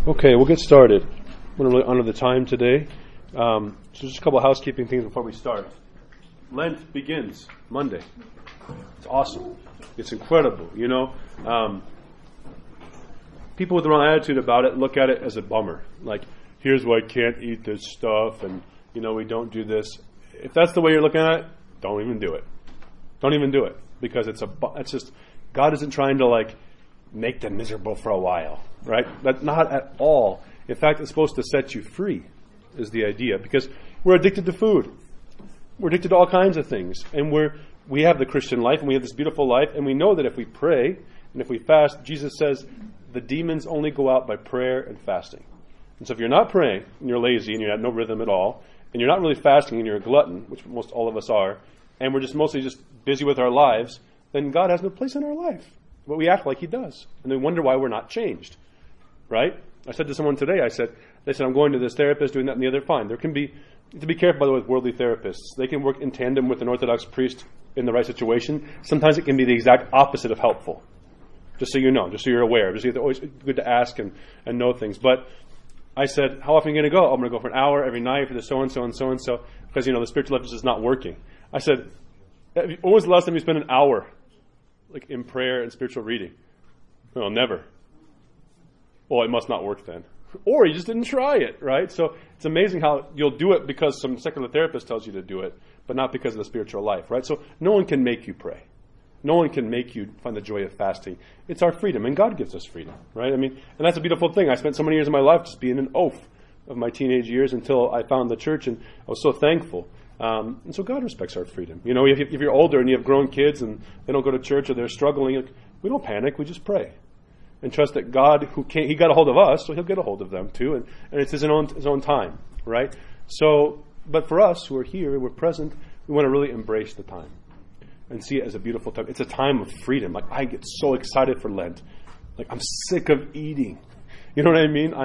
Okay, we'll get started. I'm going to really honor the time today. So just a couple of housekeeping things before we start. Lent begins Monday. It's awesome. It's incredible, you know. People with the wrong attitude about it look at it as a bummer. Like, here's why I can't eat this stuff, and, you know, we don't do this. If that's the way you're looking at it, don't even do it. Don't even do it. Because it's just, God isn't trying to, like, make them miserable for a while, right? But not at all. In fact, it's supposed to set you free, is the idea. Because we're addicted to food. We're addicted to all kinds of things. And we have the Christian life, and we have this beautiful life, and we know that if we pray, and if we fast, Jesus says the demons only go out by prayer and fasting. And so if you're not praying, and you're lazy, and you have no rhythm at all, and you're not really fasting, and you're a glutton, which most all of us are, and we're just mostly just busy with our lives, then God has no place in our life. But we act like He does. And we wonder why we're not changed. Right? I said to someone today, they said, I'm going to this therapist, doing that and the other. Fine. You have to be careful, by the way, with worldly therapists. They can work in tandem with an Orthodox priest in the right situation. Sometimes it can be the exact opposite of helpful. Just so you know, just so you're aware. Just so it's always good to ask and know things. But I said, how often are you going to go? I'm going to go for an hour every night for the so-and-so and so-and-so. Because, you know, the spiritual life is just not working. I said, when was the last time you spent an hour like in prayer and spiritual reading? No, never. Well, it must not work then. Or you just didn't try it, right? So it's amazing how you'll do it because some secular therapist tells you to do it, but not because of the spiritual life, right? So no one can make you pray. No one can make you find the joy of fasting. It's our freedom, and God gives us freedom, right? I mean, and that's a beautiful thing. I spent so many years of my life just being an oaf of my teenage years until I found the church, and I was so thankful. And so God respects our freedom. You know, if you're older and you have grown kids and they don't go to church or they're struggling, we don't panic. We just pray and trust that God, He got a hold of us, so He'll get a hold of them too. And it's His own time, right? So, but for us who are here, we're present, we want to really embrace the time and see it as a beautiful time. It's a time of freedom. Like, I get so excited for Lent. Like, I'm sick of eating. You know what I mean?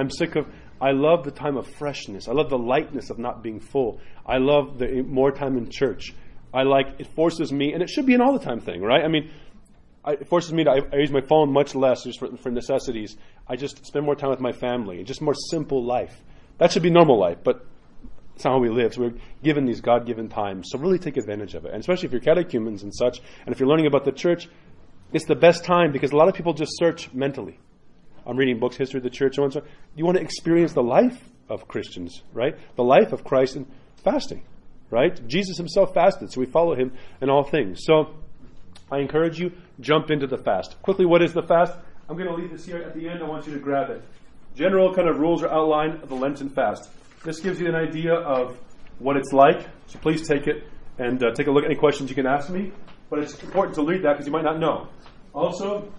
I love the time of freshness. I love the lightness of not being full. I love the more time in church. It forces me, and it should be an all the time thing, right? I mean, it forces me I use my phone much less just for necessities. I just spend more time with my family, just more simple life. That should be normal life, but it's not how we live. So we're given these God-given times. So really take advantage of it. And especially if you're catechumens and such, and if you're learning about the church, it's the best time because a lot of people just search mentally. I'm reading books, history of the church, so on and so on. You want to experience the life of Christians, right? The life of Christ and fasting, right? Jesus Himself fasted, so we follow Him in all things. So I encourage you, jump into the fast. Quickly, what is the fast? I'm going to leave this here at the end. I want you to grab it. General kind of rules or outline of the Lenten fast. This gives you an idea of what it's like, so please take it and take a look. Any questions you can ask me, but it's important to read that because you might not know. Also,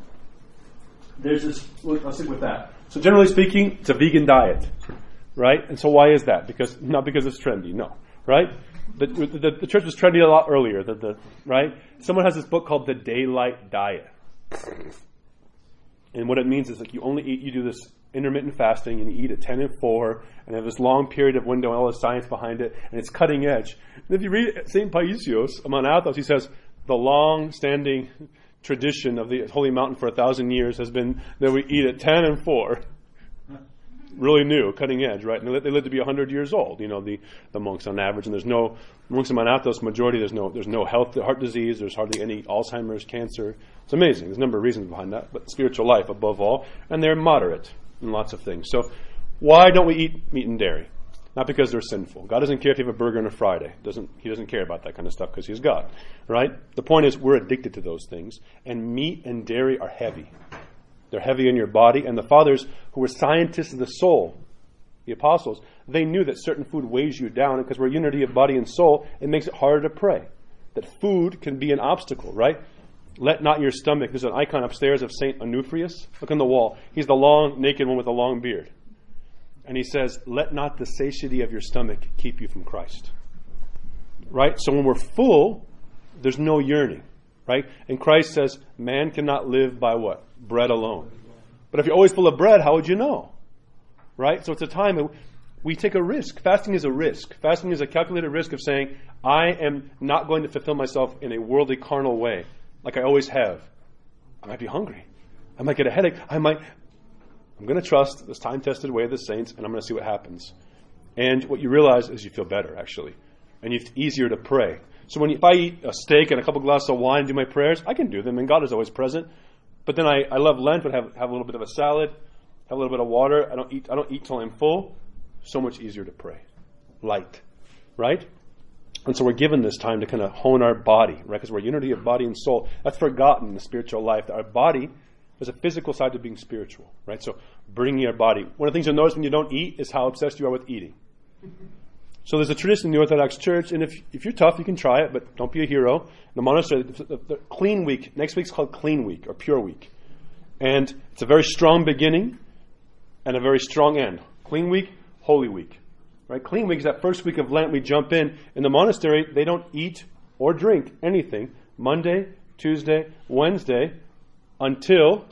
there's this, I'll stick with that. So generally speaking, it's a vegan diet, right? And so why is that? Not because it's trendy, no, right? The church was trendy a lot earlier, right? Someone has this book called The Daylight Diet. And what it means is like you do this intermittent fasting and you eat at 10 and 4 and have this long period of window and all the science behind it, and it's cutting edge. And if you read St. Paisios among Athos, he says the long-standing tradition of the Holy Mountain for 1,000 years has been that we eat at 10 and 4. Really new, cutting edge, right? And they live to be 100 years old, you know, the monks on average. And there's no, monks in Mount Athos, majority, there's no heart disease, there's hardly any Alzheimer's, cancer. It's amazing. There's a number of reasons behind that, but spiritual life above all. And they're moderate in lots of things. So why don't we eat meat and dairy? Not because they're sinful. God doesn't care if you have a burger on a Friday. He doesn't care about that kind of stuff because He's God, right? The point is we're addicted to those things, and meat and dairy are heavy. They're heavy in your body, and the fathers who were scientists of the soul, the apostles, they knew that certain food weighs you down, because we're unity of body and soul, it makes it harder to pray. That food can be an obstacle, right? Let not your stomach, there's an icon upstairs of St. Onufrius. Look on the wall. He's the long, naked one with a long beard. And he says, let not the satiety of your stomach keep you from Christ. Right? So when we're full, there's no yearning. Right? And Christ says, man cannot live by what? Bread alone. But if you're always full of bread, how would you know? Right? So it's a time that we take a risk. Fasting is a risk. Fasting is a calculated risk of saying, I am not going to fulfill myself in a worldly, carnal way, like I always have. I might be hungry. I might get a headache. I'm going to trust this time-tested way of the saints, and I'm going to see what happens. And what you realize is you feel better, actually. And it's easier to pray. So if I eat a steak and a couple glasses of wine and do my prayers, I can do them, and God is always present. But then I love Lent, but have a little bit of a salad, have a little bit of water. I don't eat till I'm full. So much easier to pray. Light. Right? And so we're given this time to kind of hone our body, right? Because we're unity of body and soul. That's forgotten in the spiritual life. That our body is a physical side to being spiritual, right? So bringing our body. One of the things you'll notice when you don't eat is how obsessed you are with eating. So there's a tradition in the Orthodox Church, and if you're tough, you can try it, but don't be a hero. In the monastery, the clean week, next week's called clean week or pure week. And it's a very strong beginning and a very strong end. Clean week, holy week. Right? Clean week is that first week of Lent we jump in. In the monastery, they don't eat or drink anything Monday, Tuesday, Wednesday until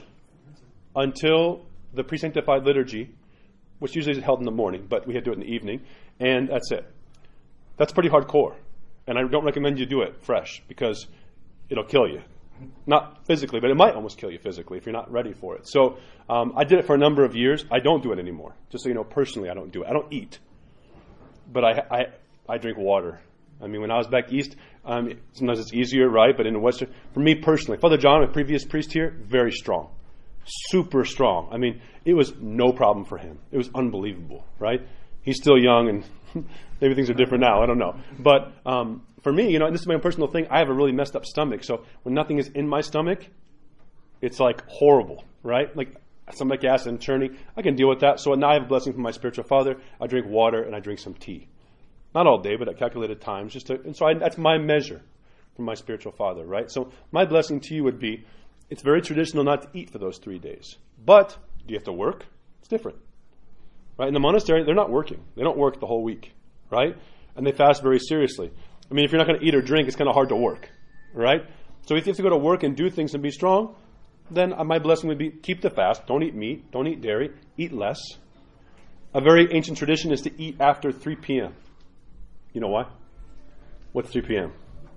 the pre-sanctified liturgy, which usually is held in the morning, but we had to do it in the evening, and that's it. That's pretty hardcore. And I don't recommend you do it fresh because it'll kill you. Not physically, but it might almost kill you physically if you're not ready for it. So I did it for a number of years. I don't do it anymore. Just so you know, personally, I don't do it. I don't eat. But I drink water. I mean, when I was back east, sometimes it's easier, right? But in the Western, for me personally, Father John, my previous priest here, very strong. Super strong. I mean, it was no problem for him. It was unbelievable, right? He's still young, and maybe things are different now. I don't know. But for me, and this is my own personal thing, I have a really messed up stomach. So when nothing is in my stomach, it's like horrible, right? Like stomach acid and churning. I can deal with that. So now I have a blessing from my spiritual father. I drink water and I drink some tea. Not all day, but at calculated times. That's my measure from my spiritual father, right? So my blessing to you would be, it's very traditional not to eat for those 3 days. But do you have to work? It's different. Right? In the monastery, they're not working. They don't work the whole week, right? And they fast very seriously. I mean, if you're not going to eat or drink, it's kind of hard to work, right? So if you have to go to work and do things and be strong, then my blessing would be keep the fast. Don't eat meat. Don't eat dairy. Eat less. A very ancient tradition is to eat after 3 p.m. You know why? What's 3 p.m.?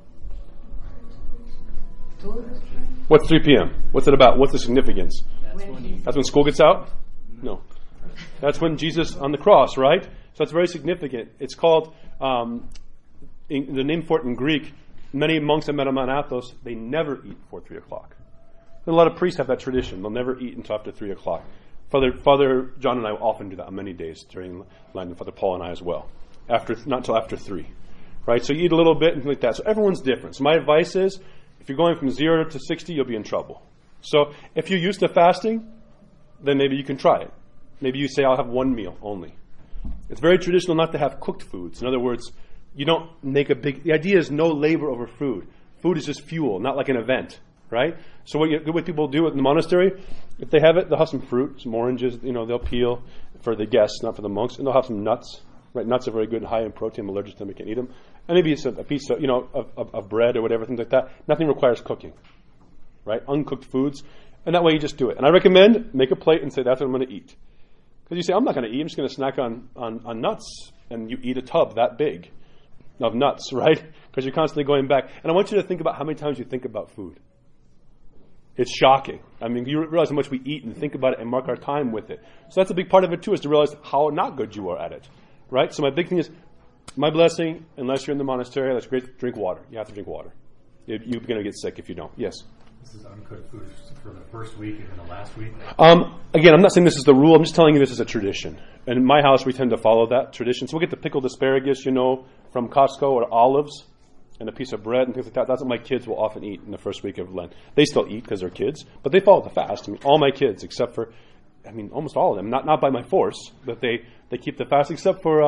What's 3 p.m.? What's it about? What's the significance? That's when school gets out? No. That's when Jesus on the cross, right? So that's very significant. It's called, the name for it in Greek, many monks I met on Mount Athos, they never eat before 3 o'clock. And a lot of priests have that tradition. They'll never eat until after 3 o'clock. Father John and I often do that on many days during Lent, and Father Paul and I as well. Not until after 3. Right? So you eat a little bit and like that. So everyone's different. So my advice is, if you're going from 0 to 60, you'll be in trouble. So if you're used to fasting, then maybe you can try it. Maybe you say, I'll have one meal only. It's very traditional not to have cooked foods. In other words, you don't make the idea is no labor over food. Food is just fuel, not like an event, right? So what people do in the monastery, if they have it, they'll have some fruit, some oranges, they'll peel for the guests, not for the monks, and they'll have some nuts. Right, nuts are very good and high in protein. I'm allergic to them, I can't eat them. And maybe it's a piece of bread or whatever, things like that. Nothing requires cooking, right? Uncooked foods. And that way you just do it. And I recommend make a plate and say, that's what I'm going to eat. Because you say, I'm not going to eat. I'm just going to snack on nuts. And you eat a tub that big of nuts, right? Because you're constantly going back. And I want you to think about how many times you think about food. It's shocking. I mean, you realize how much we eat and think about it and mark our time with it. So that's a big part of it too, is to realize how not good you are at it. Right? So my big thing is, my blessing, unless you're in the monastery, that's great, drink water. You have to drink water. You're going to get sick if you don't. Yes? This is uncooked food for the first week and then the last week? Again, I'm not saying this is the rule. I'm just telling you this is a tradition. And in my house, we tend to follow that tradition. So we'll get the pickled asparagus, from Costco, or olives, and a piece of bread and things like that. That's what my kids will often eat in the first week of Lent. They still eat because they're kids, but they follow the fast. I mean, all my kids, except for, almost all of them, not by my force, but they keep the fast, except for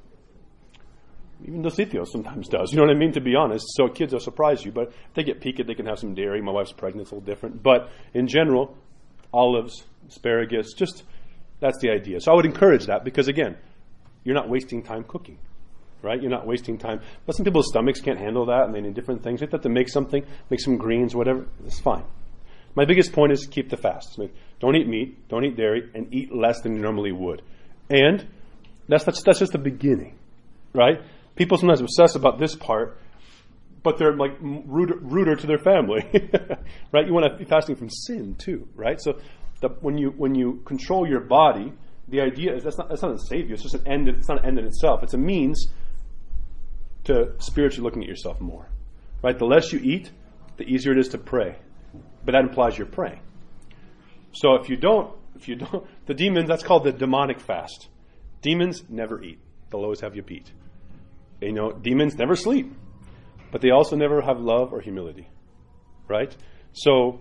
even Dosithio sometimes does. You know what I mean, to be honest. So kids will surprise you, but if they get piqued, they can have some dairy. My wife's pregnant, it's a little different. But in general, olives, asparagus, that's the idea. So I would encourage that because, again, you're not wasting time cooking, right? You're not wasting time. But some people's stomachs can't handle that, and they need different things. They have to make something, make some greens, whatever. It's fine. My biggest point is keep the fast. Don't eat meat, don't eat dairy, and eat less than you normally would. And that's just the beginning, right? People sometimes obsess about this part, but they're like ruder to their family, right? You want to be fasting from sin too, right? So when you control your body, the idea is that's not to save you. It's just an end. It's not an end in itself. It's a means to spiritually looking at yourself more. Right? The less you eat, the easier it is to pray. But that implies you're praying. So if you don't, the demons, that's called the demonic fast. Demons never eat. They'll always have you beat. Demons never sleep. But they also never have love or humility. Right? So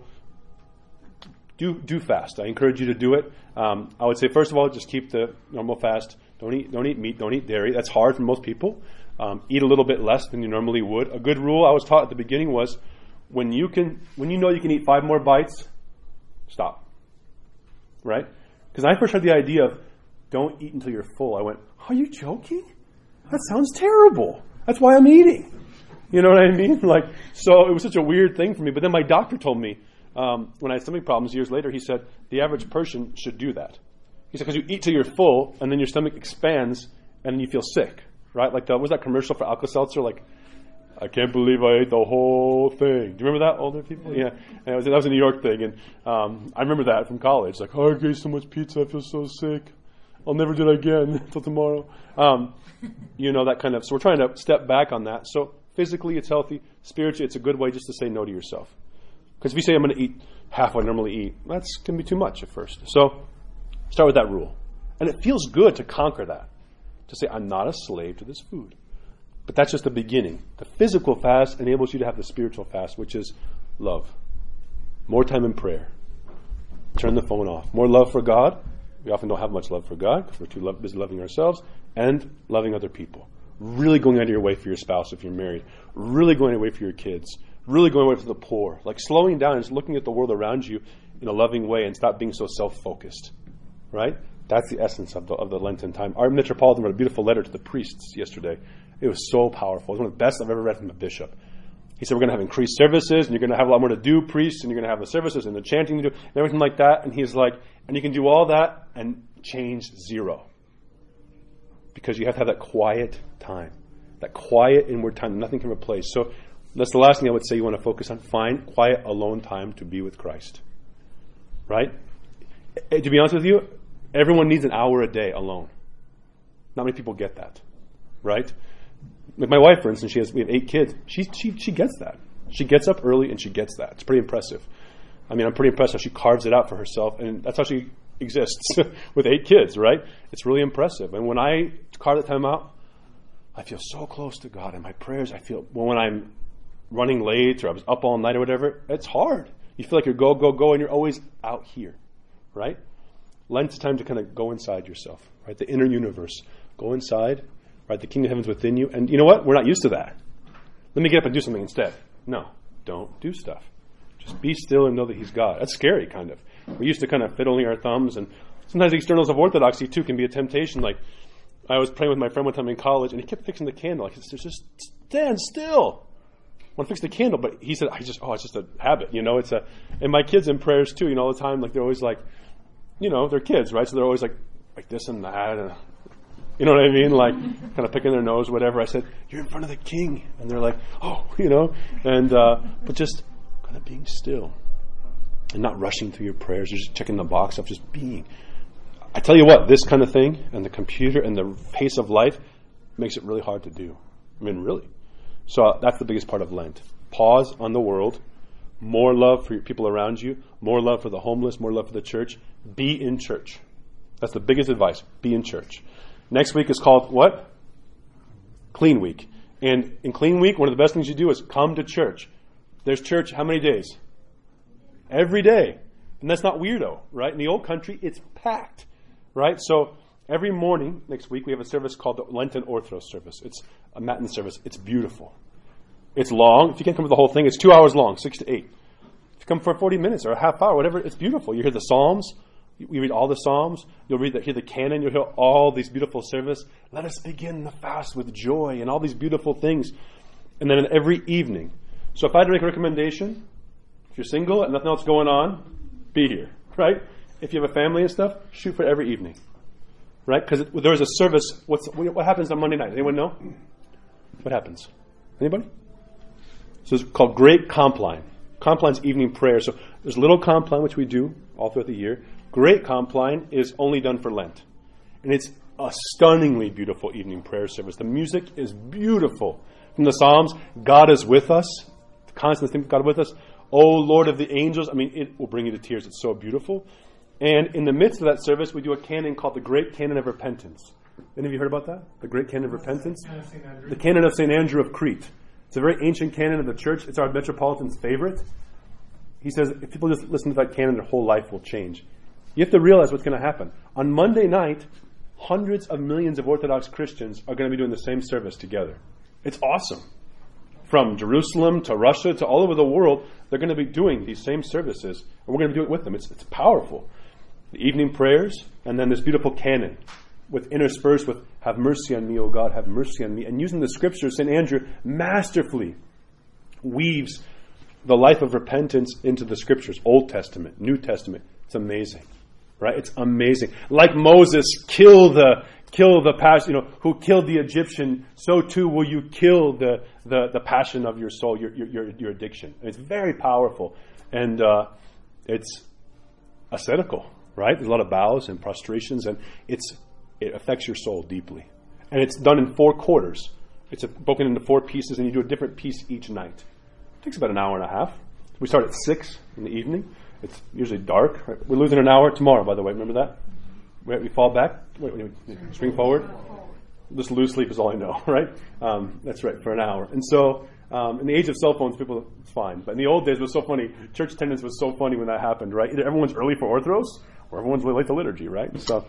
do fast. I encourage you to do it. I would say, first of all, just keep the normal fast. Don't eat meat. Don't eat dairy. That's hard for most people. Eat a little bit less than you normally would. A good rule I was taught at the beginning was when you know you can eat 5 more bites, stop. Right? Because I first heard the idea of don't eat until you're full. I went, are you joking? That sounds terrible. That's why I'm eating. You know what I mean? So it was such a weird thing for me. But then my doctor told me, when I had stomach problems years later, he said, the average person should do that. He said, because you eat till you're full, and then your stomach expands, and then you feel sick. Right? What was that commercial for Alka-Seltzer? I can't believe I ate the whole thing. Do you remember that, older people? Yeah. And that was a New York thing. And I remember that from college. I ate so much pizza, I feel so sick. I'll never do it again until tomorrow. That kind of. So we're trying to step back on that. So physically, it's healthy. Spiritually, it's a good way just to say no to yourself. Because if you say I'm going to eat half what I normally eat, that's going to be too much at first. So start with that rule. And it feels good to conquer that. To say, I'm not a slave to this food. But that's just the beginning. The physical fast enables you to have the spiritual fast, which is love. More time in prayer. Turn the phone off. More love for God. We often don't have much love for God because we're too busy loving ourselves. And loving other people. Really going out of your way for your spouse if you're married. Really going away for your kids. Really going away for the poor. Slowing down and just looking at the world around you in a loving way and stop being so self-focused. Right? That's the essence of the Lenten time. Our Metropolitan wrote a beautiful letter to the priests yesterday. It was so powerful. It was one of the best I've ever read from a bishop. He said, we're going to have increased services, and you're going to have a lot more to do, priests, and you're going to have the services and the chanting to do, and everything like that. And he's like, and you can do all that and change zero. Because you have to have that quiet time. That quiet inward time that nothing can replace. So that's the last thing I would say you want to focus on. Find quiet, alone time to be with Christ. Right? To be honest with you, everyone needs an hour a day alone. Not many people get that. Right? My wife, for instance, we have 8 kids. She gets that. She gets up early and she gets that. It's pretty impressive. I'm pretty impressed how she carves it out for herself, and that's how she exists with 8 kids, right? It's really impressive. And when I carve that time out, I feel so close to God. And my prayers, when I'm running late or I was up all night or whatever, it's hard. You feel like you're go, and you're always out here, right? Lent's time to kind of go inside yourself, right? The inner universe. Go inside. Right, the kingdom of heaven's within you. And you know what? We're not used to that. Let me get up and do something instead. No, don't do stuff. Just be still and know that he's God. That's scary, kind of. We're used to kind of fiddling our thumbs. And sometimes the externals of orthodoxy, too, can be a temptation. I was praying with my friend one time in college, and he kept fixing the candle. He said, just stand still. I want to fix the candle. But he said, it's just a habit. And my kids in prayers, too, all the time, they're always they're kids, right? So they're always like this and that. And, you know what I mean? Kind of picking their nose, whatever. I said, you're in front of the king. And they're like, And, but just kind of being still. And not rushing through your prayers or just checking the box of just being. I tell you what, this kind of thing and the computer and the pace of life makes it really hard to do. Really. So that's the biggest part of Lent. Pause on the world. More love for your people around you. More love for the homeless. More love for the church. Be in church. That's the biggest advice. Be in church. Next week is called what? Clean Week. And in Clean Week, one of the best things you do is come to church. There's church how many days? Every day. And that's not weirdo, right? In the old country, it's packed, right? So every morning next week, we have a service called the Lenten Orthros service. It's a matin service. It's beautiful. It's long. If you can't come for the whole thing, it's 2 hours long, 6 to 8. If you come for 40 minutes or a half hour, whatever, it's beautiful. You hear the Psalms. We read all the Psalms. You'll hear the canon. You'll hear all these beautiful service. Let us begin the fast with joy and all these beautiful things. And then every evening. So if I had to make a recommendation, if you're single and nothing else going on, be here, right? If you have a family and stuff, shoot for every evening, right? Because there's a service. What happens on Monday night? Anyone know? What happens? Anybody? So it's called Great Compline. Compline's evening prayer. So There's little compline, which we do all throughout the year. Great compline is only done for Lent. And it's a stunningly beautiful evening prayer service. The music is beautiful. From the Psalms, God is with us. The constant thing, God with us. Oh, Lord of the angels. I mean, it will bring you to tears. It's so beautiful. And in the midst of that service, we do a canon called the Great Canon of Repentance. Any of you heard about that? The Great Canon of Repentance? The Canon of St. Andrew of Crete. It's a very ancient canon of the church. It's our Metropolitan's favorite. He says if people just listen to that canon, their whole life will change. You have to realize what's going to happen. On Monday night, hundreds of millions of Orthodox Christians are going to be doing the same service together. It's awesome. From Jerusalem to Russia to all over the world, they're going to be doing these same services, and we're going to be doing it with them. It's powerful. The evening prayers, and then this beautiful canon, with interspersed with "Have mercy on me, O God, have mercy on me," and using the scriptures, St. Andrew masterfully weaves the life of repentance into the scriptures, Old Testament, New Testament. It's amazing, right? It's amazing. Like Moses kill the passion, who killed the Egyptian, so too will you kill the passion of your soul, your addiction. And it's very powerful, and it's ascetical, right? There's a lot of bows and prostrations, and it affects your soul deeply. And it's done in 4 quarters. It's broken into 4 pieces, and you do a different piece each night. It takes about an hour and a half. We start at 6 in the evening. It's usually dark. Right? We're losing an hour tomorrow, by the way. Remember that? We fall back. Swing forward. Just lose sleep is all I know, right? That's right, for an hour. And so, in the age of cell phones, it's fine. But in the old days, it was so funny. Church attendance was so funny when that happened, right? Either everyone's early for Orthros, or everyone's late to liturgy, right? So,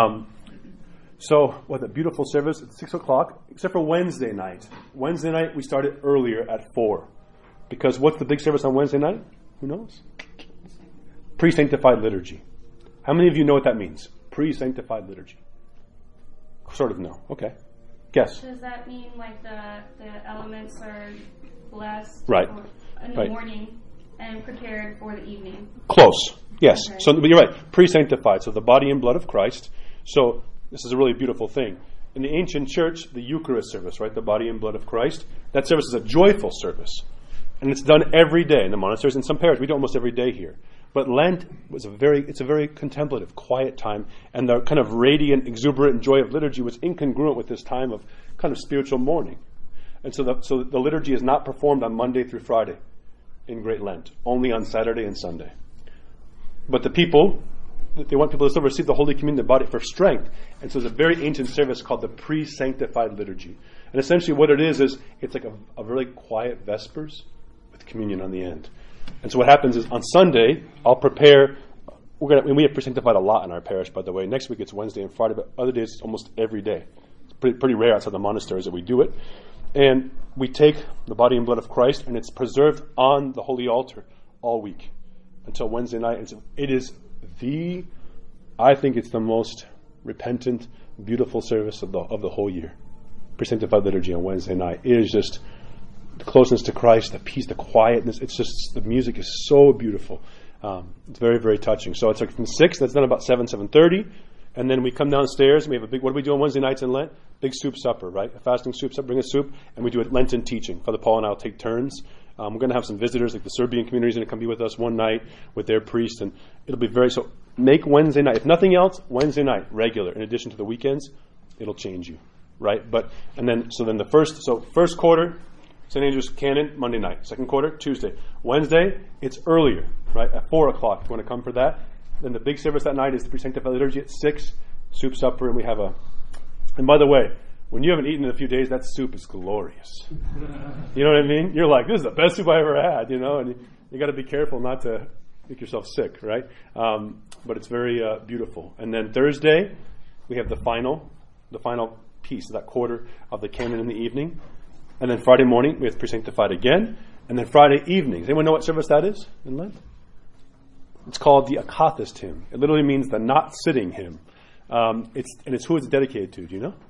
what a beautiful service at 6 o'clock, except for Wednesday night. Wednesday night, we started earlier at 4. Because what's the big service on Wednesday night? Who knows? Pre-sanctified liturgy. How many of you know what that means? Pre-sanctified liturgy. Sort of know. Okay. Guess. Does that mean like the elements are blessed right. In the morning and prepared for the evening? Close. Yes. Okay. So you're right. Pre-sanctified. So the body and blood of Christ. So this is a really beautiful thing. In the ancient church, the Eucharist service, right? The body and blood of Christ. That service is a joyful service. And it's done every day in the monasteries. In some parishes, we do almost every day here. But Lent was it's a very contemplative, quiet time, and the kind of radiant, exuberant joy of liturgy was incongruent with this time of kind of spiritual mourning. And so the liturgy is not performed on Monday through Friday in Great Lent, only on Saturday and Sunday. But they want people to still receive the Holy Communion, the body, for strength. And so there's a very ancient service called the pre-sanctified liturgy. And essentially what it is it's like a really quiet Vespers with communion on the end. And so what happens is on Sunday, I'll prepare. We have pre-sanctified a lot in our parish, by the way. Next week it's Wednesday and Friday, but other days it's almost every day. It's pretty rare outside the monasteries that we do it. And we take the body and blood of Christ, and it's preserved on the holy altar all week until Wednesday night. And so it is I think it's the most repentant, beautiful service of the whole year. Pre-sanctified liturgy on Wednesday night. It is just the closeness to Christ, the peace, the quietness. It's just, the music is so beautiful. It's very, very touching. So it's like from 6, that's done about 7:30. And then we come downstairs and we have what do we do on Wednesday nights in Lent? Big soup supper, right? A fasting soup supper, bring a soup, and we do a Lenten teaching. Father Paul and I will take turns. We're going to have some visitors, like the Serbian community is going to come be with us one night with their priest, and it'll be so make Wednesday night, if nothing else, Wednesday night, regular, in addition to the weekends, it'll change you, right? Then the first quarter, St. Andrew's Canon, Monday night. Second quarter, Tuesday. Wednesday, it's earlier, right? At 4 o'clock, if you want to come for that. Then the big service that night is the pre-sanctified liturgy at 6, soup supper, and we have and by the way, when you haven't eaten in a few days, that soup is glorious. You know what I mean? You're like, this is the best soup I ever had, and you got to be careful not to make yourself sick, right? But it's very beautiful. And then Thursday, we have the final piece, that quarter of the canon in the evening. And then Friday morning, we have pre-sanctified again. And then Friday evening. Does anyone know what service that is in Lent? It's called the Akathist hymn. It literally means the not sitting hymn. It's who it's dedicated to. Do you know?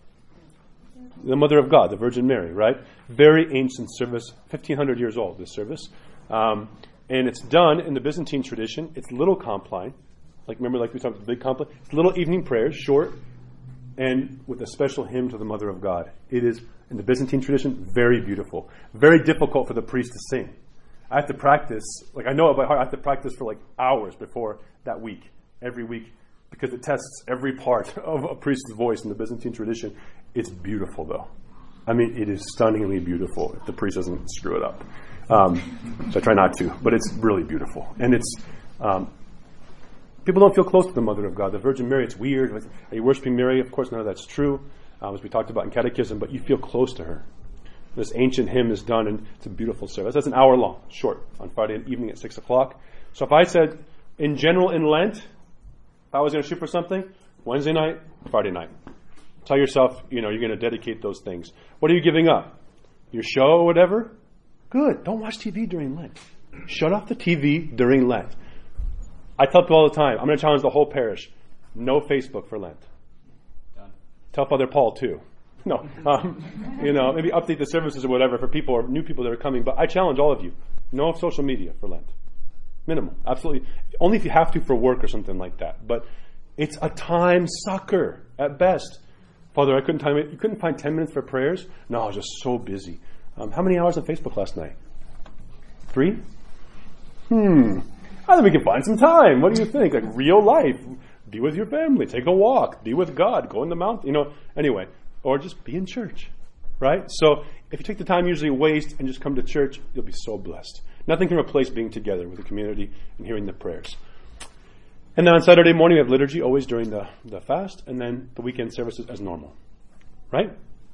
The Mother of God, the Virgin Mary, right? Very ancient service, 1,500 years old, this service. And it's done in the Byzantine tradition. It's little compline. Like we talked about the big compline. It's little evening prayers, short, and with a special hymn to the Mother of God. It is, in the Byzantine tradition, very beautiful. Very difficult for the priest to sing. I have to practice, like I know it by heart, I have to practice for like hours before that week, every week, because it tests every part of a priest's voice in the Byzantine tradition. It's beautiful though. I mean, it is stunningly beautiful if the priest doesn't screw it up. So I try not to, but it's really beautiful. And it's, people don't feel close to the Mother of God. The Virgin Mary, it's weird. Like, are you worshiping Mary? Of course, none of that's true, as we talked about in Catechism, but you feel close to her. This ancient hymn is done, and it's a beautiful service. That's an hour long, short, on Friday evening at 6 o'clock. So if I said, in general, in Lent, if I was going to shoot for something, Wednesday night, Friday night. Tell yourself, you're going to dedicate those things. What are you giving up? Your show or whatever? Good. Don't watch TV during Lent. Shut off the TV during Lent. I tell people all the time, I'm going to challenge the whole parish. No Facebook for Lent. Done. Tell Father Paul too. No, maybe update the services or whatever for people or new people that are coming. But I challenge all of you: no social media for Lent, minimal, absolutely. Only if you have to for work or something like that. But it's a time sucker at best. Father, I couldn't time it. You couldn't find 10 minutes for prayers? No, I was just so busy. How many hours on Facebook last night? 3? I think we can find some time. What do you think? Like real life. Be with your family. Take a walk. Be with God. Go in the mountain. Anyway. Or just be in church, right? So if you take the time usually waste and just come to church, you'll be so blessed. Nothing can replace being together with the community and hearing the prayers. And then on Saturday morning, we have liturgy always during the fast, and then the weekend services as normal, right?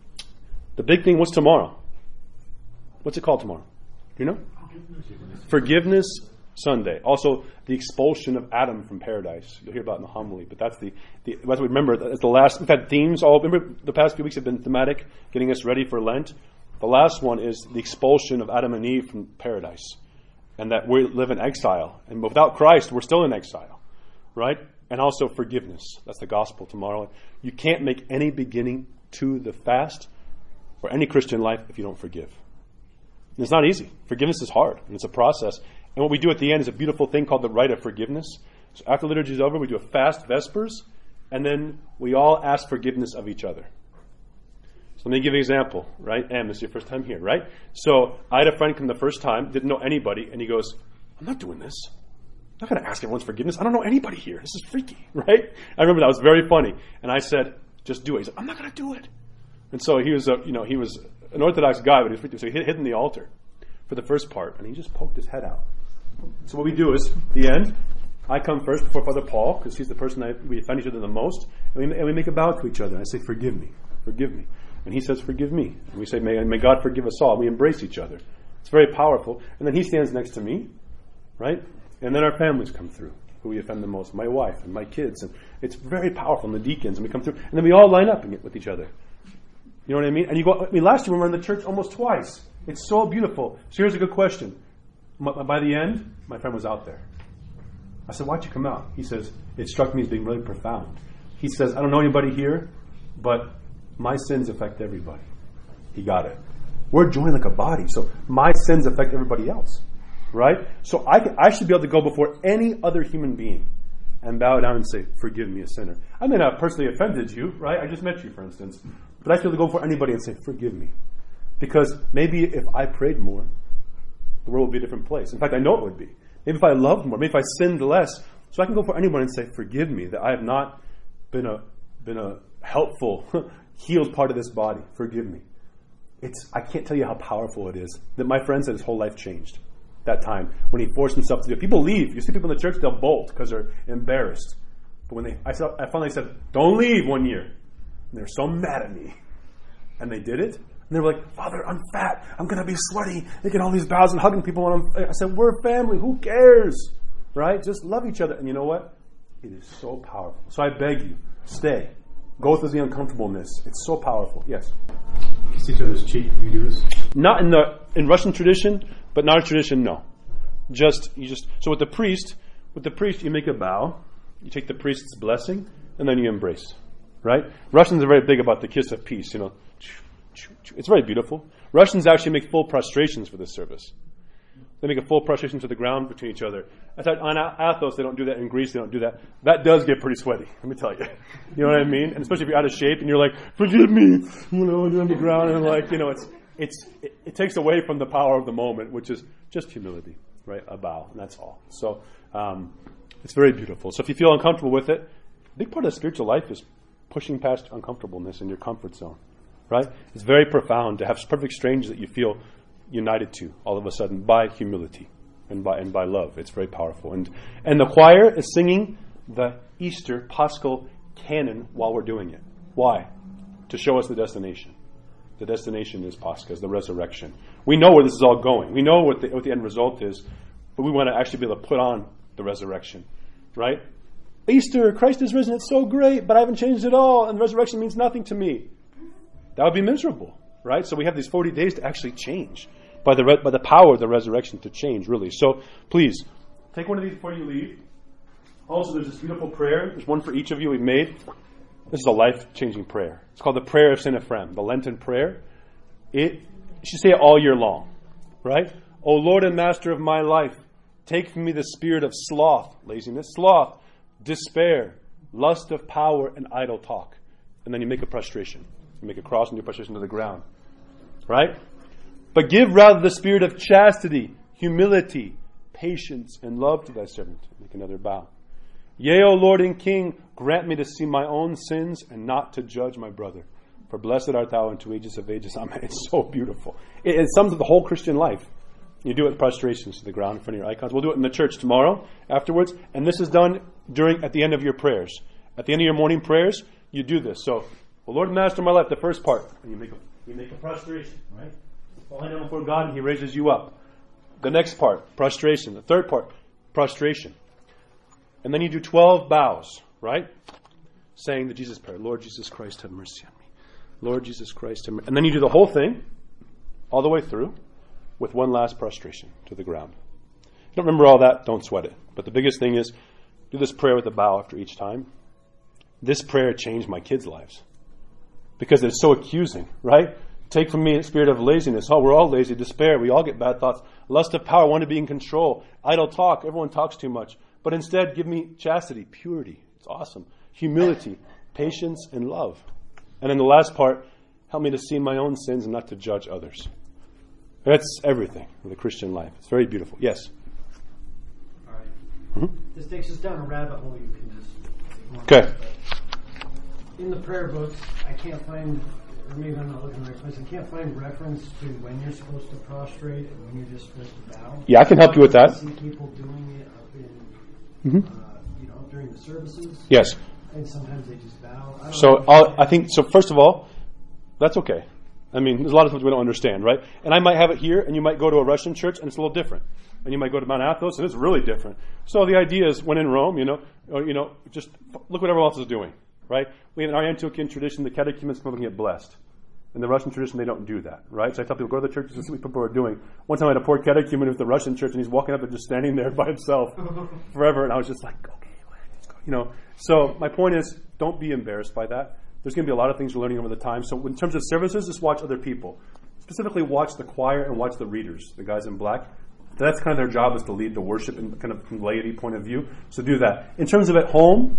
The big thing was tomorrow. What's it called tomorrow? Do you know? Forgiveness Sunday. Also, the expulsion of Adam from paradise. You'll hear about it in the homily, but that's that's what we remember. That's the last. We've had themes all. Remember, the past few weeks have been thematic, getting us ready for Lent. The last one is the expulsion of Adam and Eve from paradise, and that we live in exile. And without Christ, we're still in exile, right? And also forgiveness. That's the gospel tomorrow. You can't make any beginning to the fast or any Christian life if you don't forgive. And it's not easy. Forgiveness is hard, and it's a process. And what we do at the end is a beautiful thing called the rite of forgiveness. So after liturgy is over, we do a fast Vespers, and then we all ask forgiveness of each other. So let me give you an example, right? Em, this is your first time here, right? So I had a friend come the first time, didn't know anybody, and he goes, I'm not doing this. I'm not going to ask everyone's forgiveness. I don't know anybody here. This is freaky, right? I remember that was very funny. And I said, just do it. He said, I'm not going to do it. And so he was an Orthodox guy, but he was freaky. So he hid in the altar for the first part, and he just poked his head out. So what we do is, the end, I come first before Father Paul, because he's the person we offend each other the most, and we make a bow to each other. I say, forgive me. And he says, forgive me. And we say, may God forgive us all. We embrace each other. It's very powerful. And then he stands next to me, right? And then our families come through, who we offend the most, my wife and my kids. And it's very powerful, and the deacons, and we come through. And then we all line up and get with each other. You know what I mean? And you go, last year we were in the church almost twice. It's so beautiful. So here's a good question. By the end, my friend was out there. I said, why'd you come out? He says, it struck me as being really profound. He says, I don't know anybody here, but my sins affect everybody. He got it. We're joined like a body, so my sins affect everybody else, right? So I should be able to go before any other human being and bow down and say, forgive me, a sinner. I may not have personally offended you, right? I just met you, for instance. But I should be able to go before anybody and say, forgive me. Because maybe if I prayed more, the world would be a different place. In fact, I know it would be. Maybe if I loved more, maybe if I sinned less. So I can go for anyone and say, forgive me, that I have not been a helpful, healed part of this body. Forgive me. I can't tell you how powerful it is that my friend said his whole life changed that time when he forced himself to do it. People leave. You see people in the church, they'll bolt because they're embarrassed. But when I finally said, don't leave one year. And they're so mad at me. And they did it. And they were like, Father, I'm fat. I'm going to be sweaty. Making all these bows and hugging people. I said, we're family. Who cares? Right? Just love each other. And you know what? It is so powerful. So I beg you, stay. Go through the uncomfortableness. It's so powerful. Yes? Kiss each other's cheek. You do this? Not in Russian tradition, but not a tradition, no. So with the priest, you make a bow. You take the priest's blessing, and then you embrace. Right? Russians are very big about the kiss of peace, It's very beautiful. Russians actually make full prostrations for this service. They make a full prostration to the ground between each other. On Athos, they don't do that. In Greece, they don't do that. That does get pretty sweaty, let me tell you. You know what I mean? And especially if you're out of shape and you're like, forgive me, and you're on the ground and it takes away from the power of the moment, which is just humility, right? A bow, and that's all. So it's very beautiful. So if you feel uncomfortable with it, a big part of spiritual life is pushing past uncomfortableness in your comfort zone, right? It's very profound to have perfect strangers that you feel united to all of a sudden by humility and by love. It's very powerful. And the choir is singing the Easter Paschal canon while we're doing it. Why? To show us the destination. The destination is Pascha, is the resurrection. We know where this is all going. We know what the end result is, but we want to actually be able to put on the resurrection, right? Easter, Christ is risen, it's so great, but I haven't changed at all, and the resurrection means nothing to me. That would be miserable, right? So we have these 40 days to actually change by the power of the resurrection to change, really. So please, take one of these before you leave. Also, there's this beautiful prayer. There's one for each of you we've made. This is a life-changing prayer. It's called the Prayer of St. Ephrem, the Lenten prayer. You should say it all year long, right? O Lord and Master of my life, take from me the spirit of sloth, laziness, despair, lust of power, and idle talk. And then you make a prostration. You make a cross and do prostration to the ground. Right? But give rather the spirit of chastity, humility, patience, and love to thy servant. Make another bow. Yea, O Lord and King, grant me to see my own sins and not to judge my brother. For blessed art thou unto ages of ages. Amen. It's so beautiful. It sums up the whole Christian life. You do it with prostrations to the ground in front of your icons. We'll do it in the church tomorrow afterwards. And this is done at the end of your prayers. At the end of your morning prayers, you do this. So, O Lord and Master of my life, the first part. And you make a prostration, right? Falling down before God and He raises you up. The next part, prostration. The third part, prostration. And then you do 12 bows, right? Saying the Jesus prayer. Lord Jesus Christ, have mercy on me. Lord Jesus Christ, have mercy. And then you do the whole thing, all the way through, with one last prostration to the ground. If you don't remember all that, don't sweat it. But the biggest thing is, do this prayer with a bow after each time. This prayer changed my kids' lives. Because it's so accusing, right? Take from me a spirit of laziness. Oh, we're all lazy. Despair. We all get bad thoughts. Lust of power. Want to be in control. Idle talk. Everyone talks too much. But instead, give me chastity, purity. It's awesome. Humility, patience, and love. And then the last part, help me to see my own sins and not to judge others. That's everything in the Christian life. It's very beautiful. Yes? All right. Mm-hmm. This takes us down a rabbit hole. You can just... Okay. In the prayer books, I can't find, or maybe I'm not looking in the right place, I can't find reference to when you're supposed to prostrate and when you're just supposed to bow. Yeah, I can help you with that. I see people doing it up in, during the services. Yes. And sometimes they just bow. So first of all, that's okay. I mean, there's a lot of things we don't understand, right? And I might have it here, and you might go to a Russian church, and it's a little different. And you might go to Mount Athos, and it's really different. So the idea is, when in Rome, just look what everyone else is doing, right? We have in our Antiochian tradition, the catechumens come up and get blessed. In the Russian tradition, they don't do that, right? So I tell people, go to the churches and see what people are doing. One time I had a poor catechumen with the Russian church, and he's walking up and just standing there by himself forever, and I was just like, okay, let's go. So my point is, don't be embarrassed by that. There's going to be a lot of things you're learning over the time. So in terms of services, just watch other people. Specifically, watch the choir and watch the readers, the guys in black. That's kind of their job, is to lead the worship and kind of from laity point of view. So do that. In terms of at home,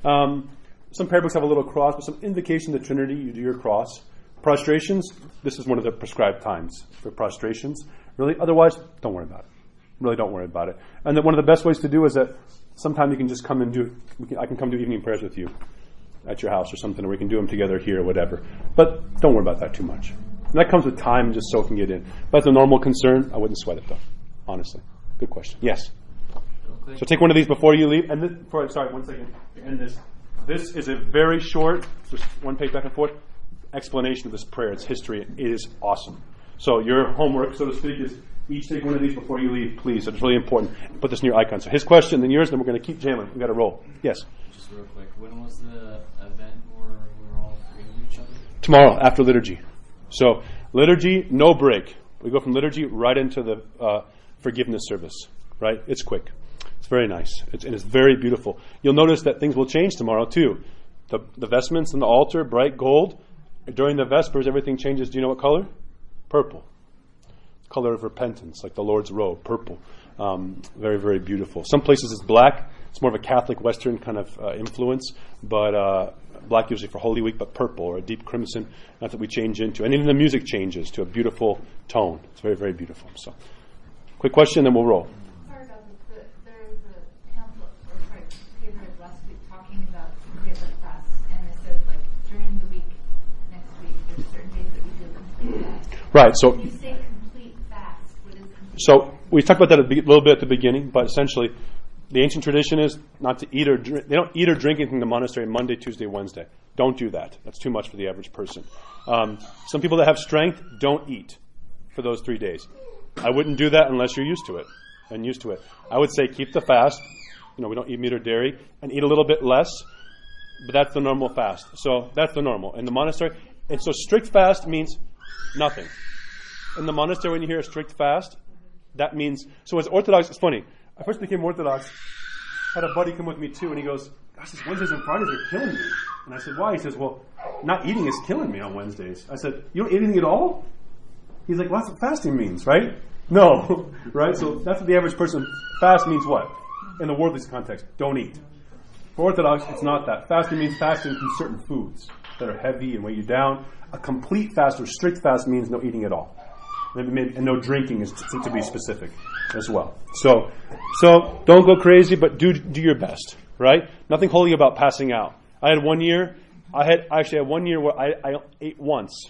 some prayer books have a little cross, but some invocation of the Trinity, you do your cross. Prostrations, this is one of the prescribed times for prostrations. Really, otherwise, don't worry about it. Really don't worry about it. And then one of the best ways to do is that sometime you can just come and I can come do evening prayers with you at your house or something, or we can do them together here or whatever. But don't worry about that too much. And that comes with time and just soaking it in. But that's a normal concern. I wouldn't sweat it, though, honestly. Good question. Yes? So take one of these before you leave. And one second, to end this. This is a very short, just one page back and forth, explanation of this prayer. Its history. It is awesome. So your homework, so to speak, is each take one of these before you leave, please. It's really important. Put this in your icon. So his question, then yours, then we're going to keep jamming. We've got to roll. Yes? Just real quick, when was the event where we're all forgiving each other? Tomorrow, after liturgy. So liturgy, no break. We go from liturgy right into the forgiveness service, right? It's quick. It's very nice. It's very beautiful. You'll notice that things will change tomorrow, too. The vestments on the altar, bright gold. During the Vespers, everything changes. Do you know what color? Purple. Color of repentance, like the Lord's robe, purple. Very, very beautiful. Some places it's black. It's more of a Catholic Western kind of influence, but Black usually for Holy Week, but purple or a deep crimson. Not that we change into. And even the music changes to a beautiful tone. It's very, very beautiful. So, quick question, then we'll roll. Sorry about this, but there was a pamphlet, or sorry, paper last week talking about complete fast, and it says like during the week, next week, there's certain days that we do a complete fast. Right. So, When you say complete fast, what is complete so fast? we talked about that a little bit at the beginning, but essentially, the ancient tradition is not to eat or drink. They don't eat or drink anything in the monastery Monday, Tuesday, Wednesday. Don't do that. That's too much for the average person. Some people that have strength don't eat for those 3 days. I wouldn't do that unless you're used to it and used to it. I would say keep the fast. We don't eat meat or dairy, and eat a little bit less, but that's the normal fast. So that's the normal. In the monastery, and so strict fast means nothing. In the monastery, when you hear a strict fast, that means, so as Orthodox, it's funny. I first became Orthodox, had a buddy come with me too, and he goes, gosh, these Wednesdays and Fridays are killing me. And I said, why? He says, well, not eating is killing me on Wednesdays. I said, you don't eat anything at all? He's like, well, that's what fasting means, right? No, right? So that's what the average person, fast means what? In the worldly context, don't eat. For Orthodox, it's not that. Fasting means fasting from certain foods that are heavy and weigh you down. A complete fast or strict fast means no eating at all. And no drinking is to be specific as well. So don't go crazy, but do your best, right? Nothing holy about passing out. I had 1 year. I had 1 year where I ate once.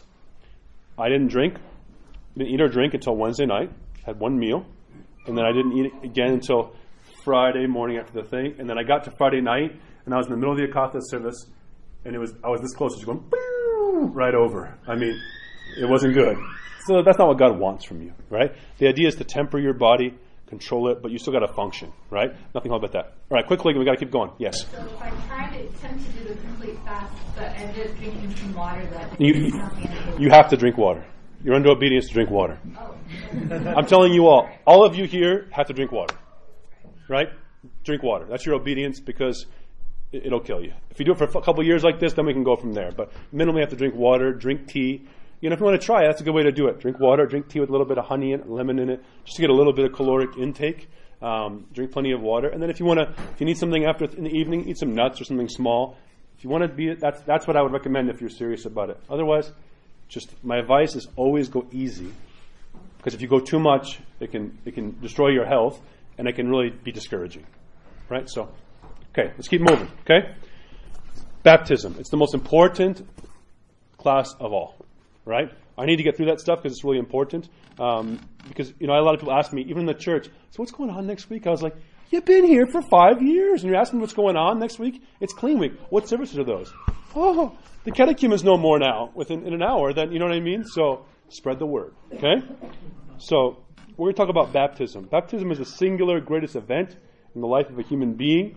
I didn't drink, didn't eat or drink until Wednesday night. Had one meal, and then I didn't eat it again until Friday morning after the thing. And then I got to Friday night, and I was in the middle of the Akatha service, and I was this close to going right over. I mean, it wasn't good. So that's not what God wants from you, right? The idea is to temper your body, control it, but you still got to function, right? Nothing hard about that. All right, quickly, we got to keep going. Yes. So if I try to attempt to do the complete fast, but I ended up drinking some water that You have to drink water. You're under obedience to drink water. Oh. I'm telling you all of you here have to drink water, right? Drink water. That's your obedience because it'll kill you. If you do it for a couple of years like this, then we can go from there. But minimally you have to drink water, drink tea. If you want to try it, that's a good way to do it. Drink water, drink tea with a little bit of honey and lemon in it, just to get a little bit of caloric intake. Drink plenty of water. And then if you need something in the evening, eat some nuts or something small. If you want to be, that's what I would recommend if you're serious about it. Otherwise, my advice is always go easy. Because if you go too much, it can destroy your health, and it can really be discouraging. Right? So, okay, let's keep moving. Okay? Baptism. It's the most important class of all. Right? I need to get through that stuff because it's really important. Because a lot of people ask me, even in the church, so what's going on next week? I was like, you've been here for 5 years, and you're asking what's going on next week? It's Clean Week. What services are those? Oh, the catechumens know more now in an hour than, you know what I mean? So spread the word. Okay? So we're going to talk about baptism. Baptism is the singular greatest event in the life of a human being.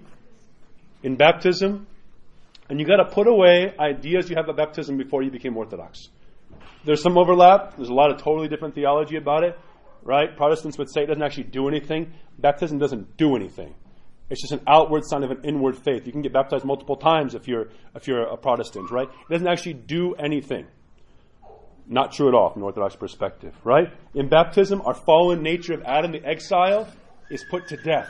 In baptism, and you got to put away ideas you have about baptism before you became Orthodox. There's some overlap. There's a lot of totally different theology about it, right? Protestants would say it doesn't actually do anything. Baptism doesn't do anything. It's just an outward sign of an inward faith. You can get baptized multiple times if you're a Protestant, right? It doesn't actually do anything. Not true at all from an Orthodox perspective, right? In baptism, our fallen nature of Adam, the exile, is put to death.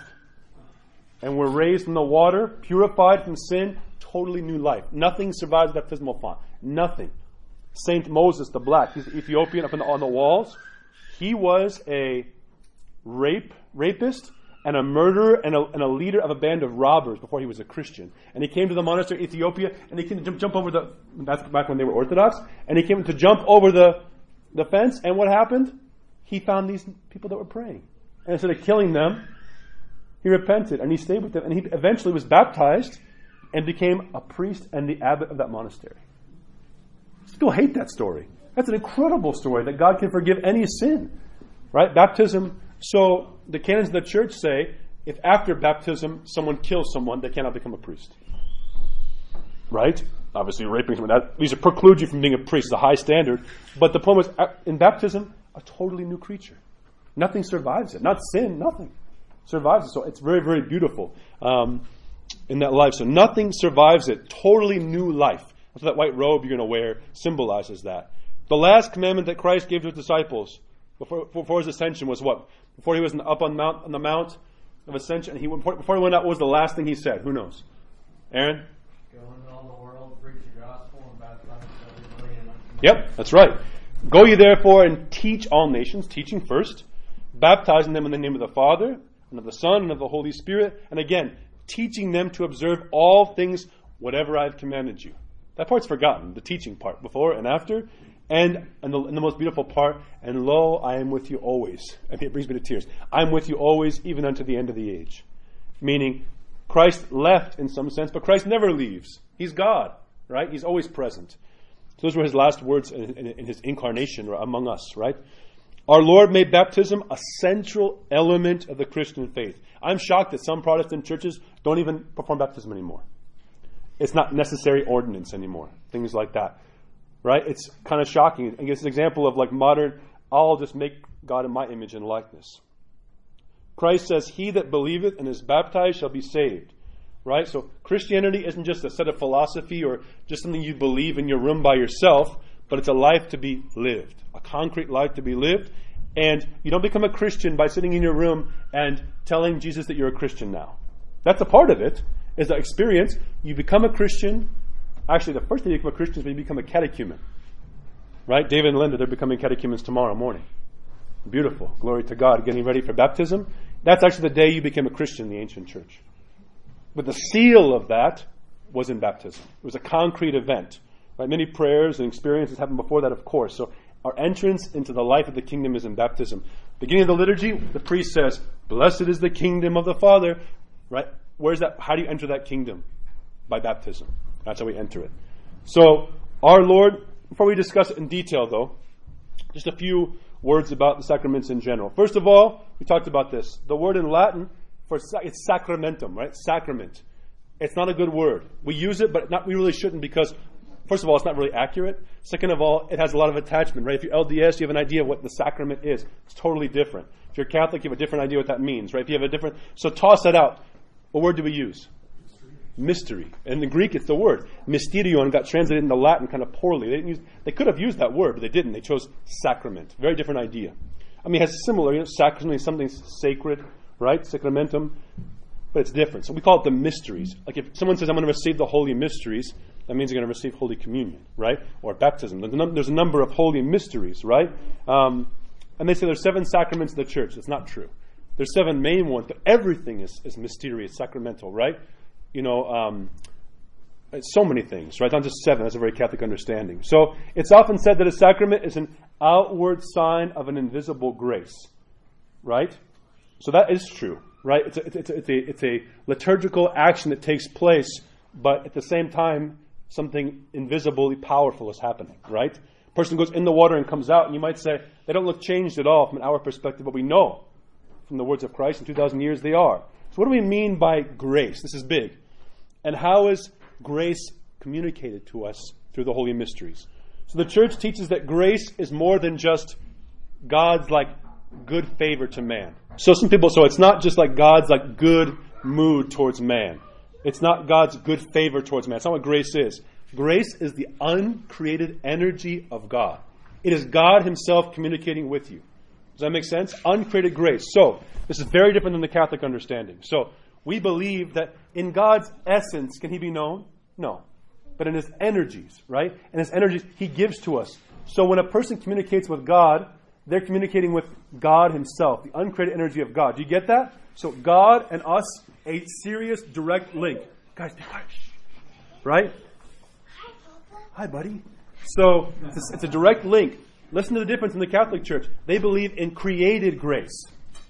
And we're raised from the water, purified from sin, totally new life. Nothing survives baptismal font. Nothing. Saint Moses the Black, he's Ethiopian up on the walls. He was a rapist and a murderer and a leader of a band of robbers before he was a Christian. And he came to the monastery in Ethiopia, and he came to jump over that's back when they were Orthodox, and he came to jump over the fence, and what happened? He found these people that were praying. And instead of killing them, he repented, and he stayed with them, and he eventually was baptized and became a priest and the abbot of that monastery. People hate that story. That's an incredible story that God can forgive any sin. Right? Baptism. So the canons of the church say if after baptism someone kills someone, they cannot become a priest. Right? Obviously raping someone. These preclude you from being a priest. It's a high standard. But the point is, in baptism, a totally new creature. Nothing survives it. Not sin, nothing survives it. So it's very, very beautiful in that life. So nothing survives it. Totally new life. So that white robe you're going to wear symbolizes that. The last commandment that Christ gave to his disciples before his ascension was what? Before he was up on the mount of ascension, before he went out, what was the last thing he said? Who knows? Aaron? Go into all the world, preach gospel and baptize everybody in Yep, that's right. Go ye therefore and teach all nations, teaching first, baptizing them in the name of the Father, and of the Son, and of the Holy Spirit, and again, teaching them to observe all things whatever I have commanded you. That part's forgotten, the teaching part, before and after. And the most beautiful part, and lo, I am with you always. I mean, it brings me to tears. I am with you always, even unto the end of the age. Meaning, Christ left in some sense, but Christ never leaves. He's God, right? He's always present. So those were his last words in his incarnation among us, right? Our Lord made baptism a central element of the Christian faith. I'm shocked that some Protestant churches don't even perform baptism anymore. It's not necessary ordinance anymore. Things like that. Right? It's kind of shocking. I guess an example of like modern, I'll just make God in my image and likeness. Christ says, he that believeth and is baptized shall be saved. Right? So Christianity isn't just a set of philosophy or just something you believe in your room by yourself, but it's a life to be lived. A concrete life to be lived. And you don't become a Christian by sitting in your room and telling Jesus that you're a Christian now. That's a part of it, is the experience. You become a Christian. Actually, the first thing you become a Christian is when you become a catechumen. Right? David and Linda, they're becoming catechumens tomorrow morning. Beautiful. Glory to God. Getting ready for baptism. That's actually the day you became a Christian in the ancient church. But the seal of that was in baptism. It was a concrete event. Right? Many prayers and experiences happened before that, of course. So our entrance into the life of the kingdom is in baptism. Beginning of the liturgy, the priest says, blessed is the kingdom of the Father. Right? Where's that? How do you enter that kingdom? By baptism. That's how we enter it. So, our Lord, before we discuss it in detail though, just a few words about the sacraments in general. First of all, we talked about this. The word in Latin for it's sacramentum, right? Sacrament. It's not a good word. We use it, but we really shouldn't because, first of all, it's not really accurate. Second of all, it has a lot of attachment, right? If you're LDS, you have an idea of what the sacrament is. It's totally different. If you're Catholic, you have a different idea what that means, right? If you have a different, so toss that out. What word do we use? Mystery. In the Greek, it's the word. Mysterion got translated into Latin kind of poorly. They could have used that word, but they didn't. They chose sacrament. Very different idea. I mean, it has similar, sacrament is something sacred, right? Sacramentum. But it's different. So we call it the mysteries. Like if someone says, I'm going to receive the holy mysteries, that means you're going to receive Holy Communion, right? Or baptism. There's a number of holy mysteries, right? And they say there's 7 sacraments of the church. That's not true. There's 7 main ones, but everything is mysterious, sacramental, right? It's so many things, right? Not just 7. That's a very Catholic understanding. So it's often said that a sacrament is an outward sign of an invisible grace, right? So that is true, right? It's a liturgical action that takes place, but at the same time, something invisibly powerful is happening, right? A person goes in the water and comes out, and you might say, they don't look changed at all from our perspective, but we know from the words of Christ in 2,000 years they are. So what do we mean by grace? This is big. And how is grace communicated to us through the holy mysteries? So the church teaches that grace is more than just God's good favor to man. So it's not just like God's good mood towards man. It's not God's good favor towards man. It's not what grace is. Grace is the uncreated energy of God. It is God himself communicating with you. Does that make sense? Uncreated grace. So, this is very different than the Catholic understanding. So, we believe that in God's essence, can he be known? No. But in his energies, right? And his energies, he gives to us. So when a person communicates with God, they're communicating with God himself, the uncreated energy of God. Do you get that? So God and us, a serious direct link. Guys, be quiet. Right? Hi, buddy. So it's a direct link. Listen to the difference in the Catholic Church. They believe in created grace.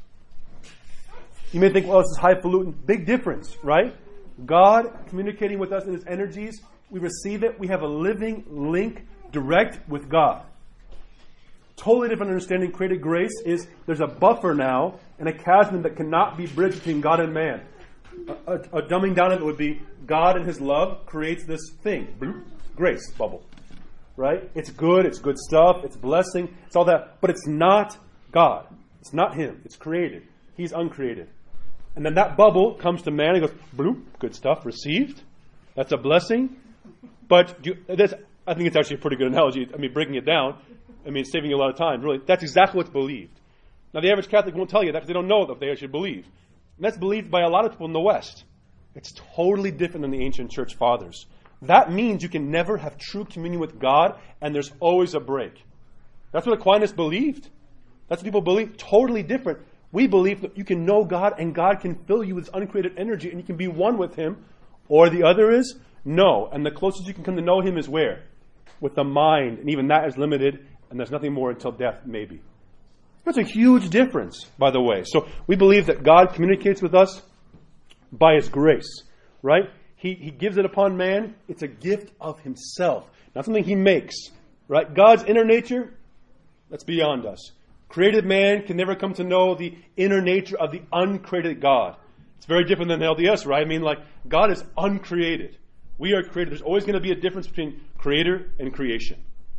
You may think, well, this is highfalutin. Big difference, right? God communicating with us in his energies. We receive it. We have a living link direct with God. Totally different understanding. Created grace is there's a buffer now and a chasm that cannot be bridged between God and man. A dumbing down of it would be God and his love creates this thing. Grace bubble. Right? It's good stuff, it's blessing, it's all that. But it's not God. It's not him. It's created. He's uncreated. And then that bubble comes to man and goes, bloop, good stuff, received. That's a blessing. But I think it's actually a pretty good analogy. I mean, breaking it down, saving you a lot of time. Really, that's exactly what's believed. Now, the average Catholic won't tell you that because they don't know that they actually believe. And that's believed by a lot of people in the West. It's totally different than the ancient church fathers. That means you can never have true communion with God, and there's always a break. That's what Aquinas believed. That's what people believe. Totally different. We believe that you can know God, and God can fill you with uncreated energy, and you can be one with Him. Or the other is no. And the closest you can come to know Him is where? With the mind. And even that is limited, and there's nothing more until death, maybe. That's a huge difference, by the way. So we believe that God communicates with us by His grace, right? He gives it upon man. It's a gift of Himself, not something He makes, right? God's inner nature, that's beyond us. Created man can never come to know the inner nature of the uncreated God. It's very different than LDS, right? I mean, like, God is uncreated. We are created. There's always going to be a difference between creator and creation.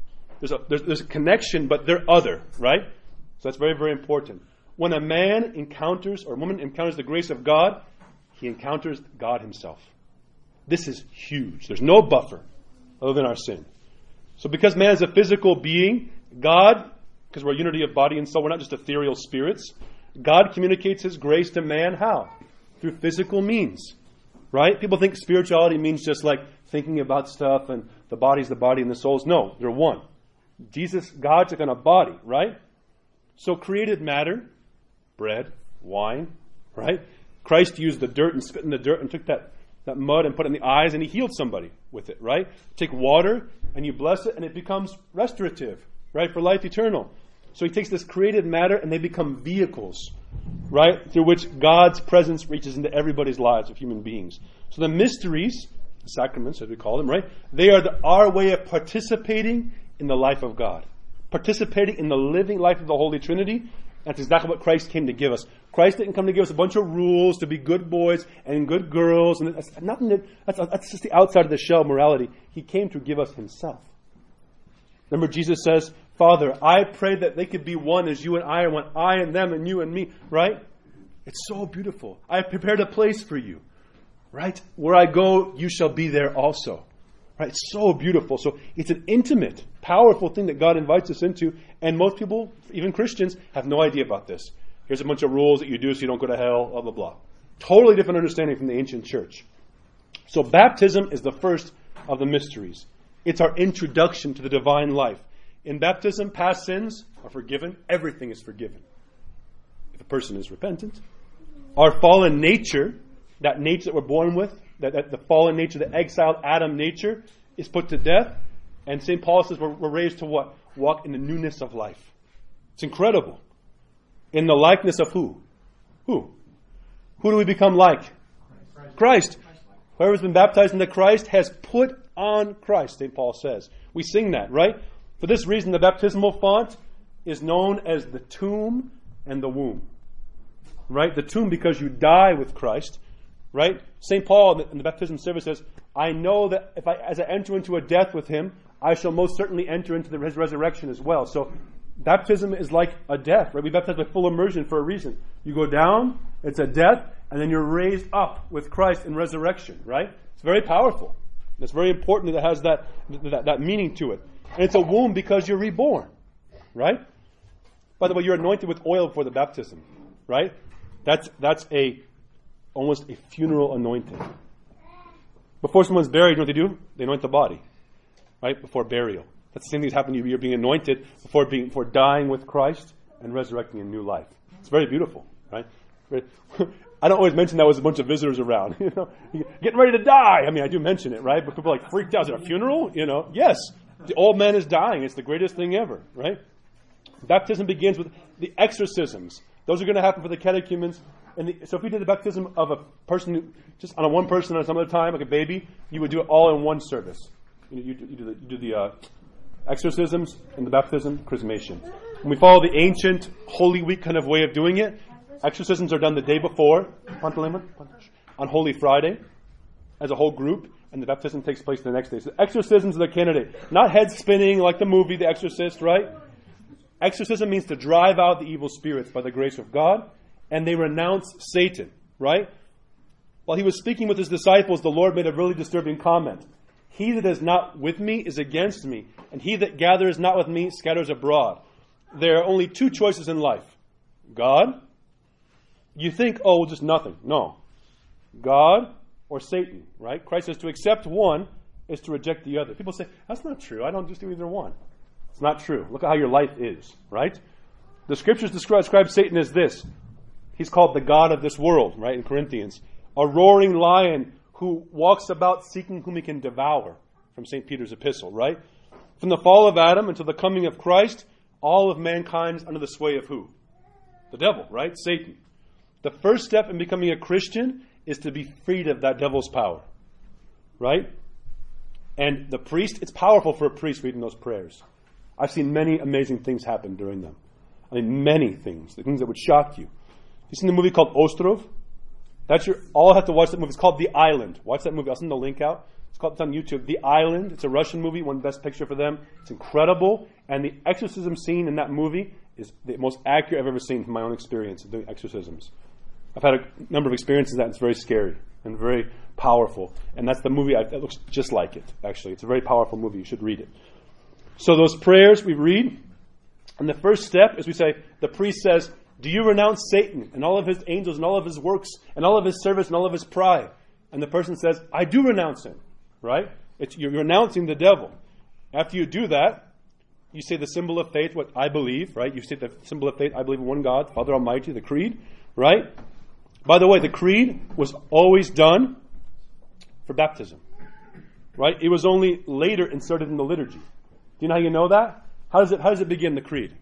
There's a connection, but they're other, right? So that's very, very important. When a man encounters, or a woman encounters the grace of God, he encounters God Himself. This is huge. There's no buffer other than our sin. So because man is a physical being, God, because we're a unity of body and soul, we're not just ethereal spirits, God communicates His grace to man how? Through physical means. Right? People think spirituality means just like thinking about stuff and the body's the body and the soul's. No, they're one. Jesus, God took on a body, right? So created matter, bread, wine, right? Christ used the dirt and spit in the dirt and took that mud and put it in the eyes and He healed somebody with it, right? Take water and you bless it and it becomes restorative, right? For life eternal. So He takes this created matter and they become vehicles, right? Through which God's presence reaches into everybody's lives of human beings. So the mysteries, the sacraments as we call them, right? They are our way of participating in the life of God. Participating in the living life of the Holy Trinity. That's exactly what Christ came to give us. Christ didn't come to give us a bunch of rules to be good boys and good girls. And that's nothing. That's just the outside of the shell morality. He came to give us Himself. Remember, Jesus says, Father, I pray that they could be one as you and I are one. I and them and you and me. Right? It's so beautiful. I have prepared a place for you. Right? Where I go, you shall be there also. Right? It's so beautiful. So it's an intimate, powerful thing that God invites us into. And most people, even Christians, have no idea about this. Here's a bunch of rules that you do so you don't go to hell, blah, blah, blah. Totally different understanding from the ancient church. So baptism is the first of the mysteries. It's our introduction to the divine life. In baptism, past sins are forgiven. Everything is forgiven if a person is repentant. Our fallen nature, that nature that we're born with, that the fallen nature, the exiled Adam nature, is put to death. And St. Paul says we're raised to what? Walk in the newness of life. It's incredible. In the likeness of who? Who? Who do we become like? Christ. Whoever's been baptized into Christ has put on Christ, St. Paul says. We sing that, right? For this reason, the baptismal font is known as the tomb and the womb. Right? The tomb because you die with Christ. Right? St. Paul in the baptism service says, I know that as I enter into a death with Him, I shall most certainly enter into His resurrection as well. So baptism is like a death, right? We baptize by full immersion for a reason. You go down, it's a death, and then you're raised up with Christ in resurrection, right? It's very powerful. It's very important that it has that meaning to it. And it's a womb because you're reborn, right? By the way, you're anointed with oil before the baptism, right? That's almost a funeral anointing. Before someone's buried, you know what they do? They anoint the body, right? Before burial. That's the same thing that's happening. You're being anointed before dying with Christ and resurrecting a new life. It's very beautiful, right? I don't always mention that with a bunch of visitors around. You know, getting ready to die. I mean, I do mention it, right? But people are like freaked out. Is it a funeral? You know, yes. The old man is dying. It's the greatest thing ever, right? Baptism begins with the exorcisms. Those are going to happen for the catechumens. So if we did the baptism of a person, just on one person at some other time, like a baby, you would do it all in one service. You do the exorcisms and the baptism, chrismation. When we follow the ancient Holy Week kind of way of doing it, exorcisms are done the day before, on Holy Friday, as a whole group, and the baptism takes place the next day. So the exorcisms are the candidate. Not head spinning like the movie The Exorcist, right? Exorcism means to drive out the evil spirits by the grace of God, and they renounce Satan, right? While He was speaking with His disciples, the Lord made a really disturbing comment. He that is not with me is against me, and he that gathers not with me scatters abroad. There are only two choices in life. God. You think, oh, well, just nothing. No. God or Satan, right? Christ says to accept one is to reject the other. People say, that's not true. I don't just do either one. It's not true. Look at how your life is, right? The scriptures describe Satan as this. He's called the god of this world, right, in Corinthians. A roaring lion who walks about seeking whom he can devour, from St. Peter's epistle, right? From the fall of Adam until the coming of Christ, all of mankind is under the sway of who? The devil, right? Satan. The first step in becoming a Christian is to be freed of that devil's power, right? And the priest, it's powerful for a priest reading those prayers. I've seen many amazing things happen during them. I mean, many things. The things that would shock you. You seen the movie called Ostrov? All have to watch that movie. It's called The Island. Watch that movie. I'll send the link out. It's on YouTube. The Island. It's a Russian movie. Won Best Picture for them. It's incredible. And the exorcism scene in that movie is the most accurate I've ever seen from my own experience of doing exorcisms. I've had a number of experiences that it's very scary and very powerful. And that's the movie that looks just like it, actually. It's a very powerful movie. You should read it. So those prayers we read, and the first step is we say, the priest says, do you renounce Satan and all of his angels and all of his works and all of his service and all of his pride? And the person says, I do renounce him, right? You're renouncing the devil. After you do that, you say the symbol of faith, what I believe, right? You say the symbol of faith, I believe in one God, Father Almighty, the creed, right? By the way, the creed was always done for baptism, right? It was only later inserted in the liturgy. Do you know how you know that? How does it begin, the creed?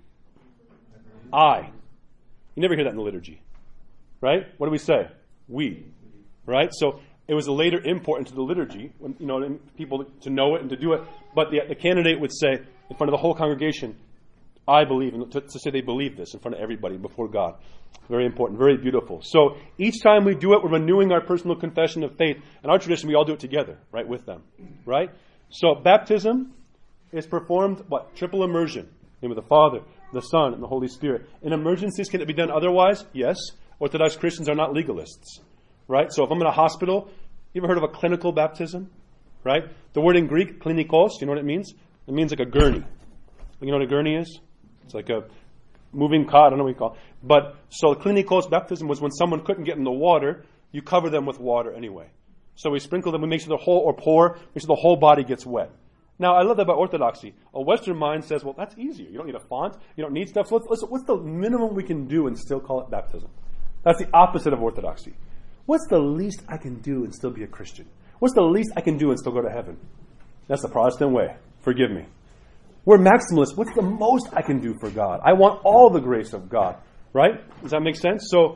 I. You never hear that in the liturgy, right? What do we say? We, right? So it was a later import into the liturgy, when, people to know it and to do it. But the candidate would say in front of the whole congregation, I believe, and to say they believe this in front of everybody before God. Very important, very beautiful. So each time we do it, we're renewing our personal confession of faith. In our tradition, we all do it together, right, with them, right? So baptism is performed, triple immersion. In the name of the Father, the Son, and the Holy Spirit. In emergencies, can it be done otherwise? Yes. Orthodox Christians are not legalists, right? So if I'm in a hospital, you ever heard of a clinical baptism, right? The word in Greek, klinikos, you know what it means? It means like a gurney. You know what a gurney is? It's like a moving cot, I don't know what you call it. But so the klinikos baptism was when someone couldn't get in the water, you cover them with water anyway. So we sprinkle them, we make sure the whole, make sure the whole body gets wet. Now, I love that about orthodoxy. A Western mind says, well, that's easier. You don't need a font. You don't need stuff. So what's the minimum we can do and still call it baptism? That's the opposite of orthodoxy. What's the least I can do and still be a Christian? What's the least I can do and still go to heaven? That's the Protestant way. Forgive me. We're maximalists. What's the most I can do for God? I want all the grace of God. Right? Does that make sense? So,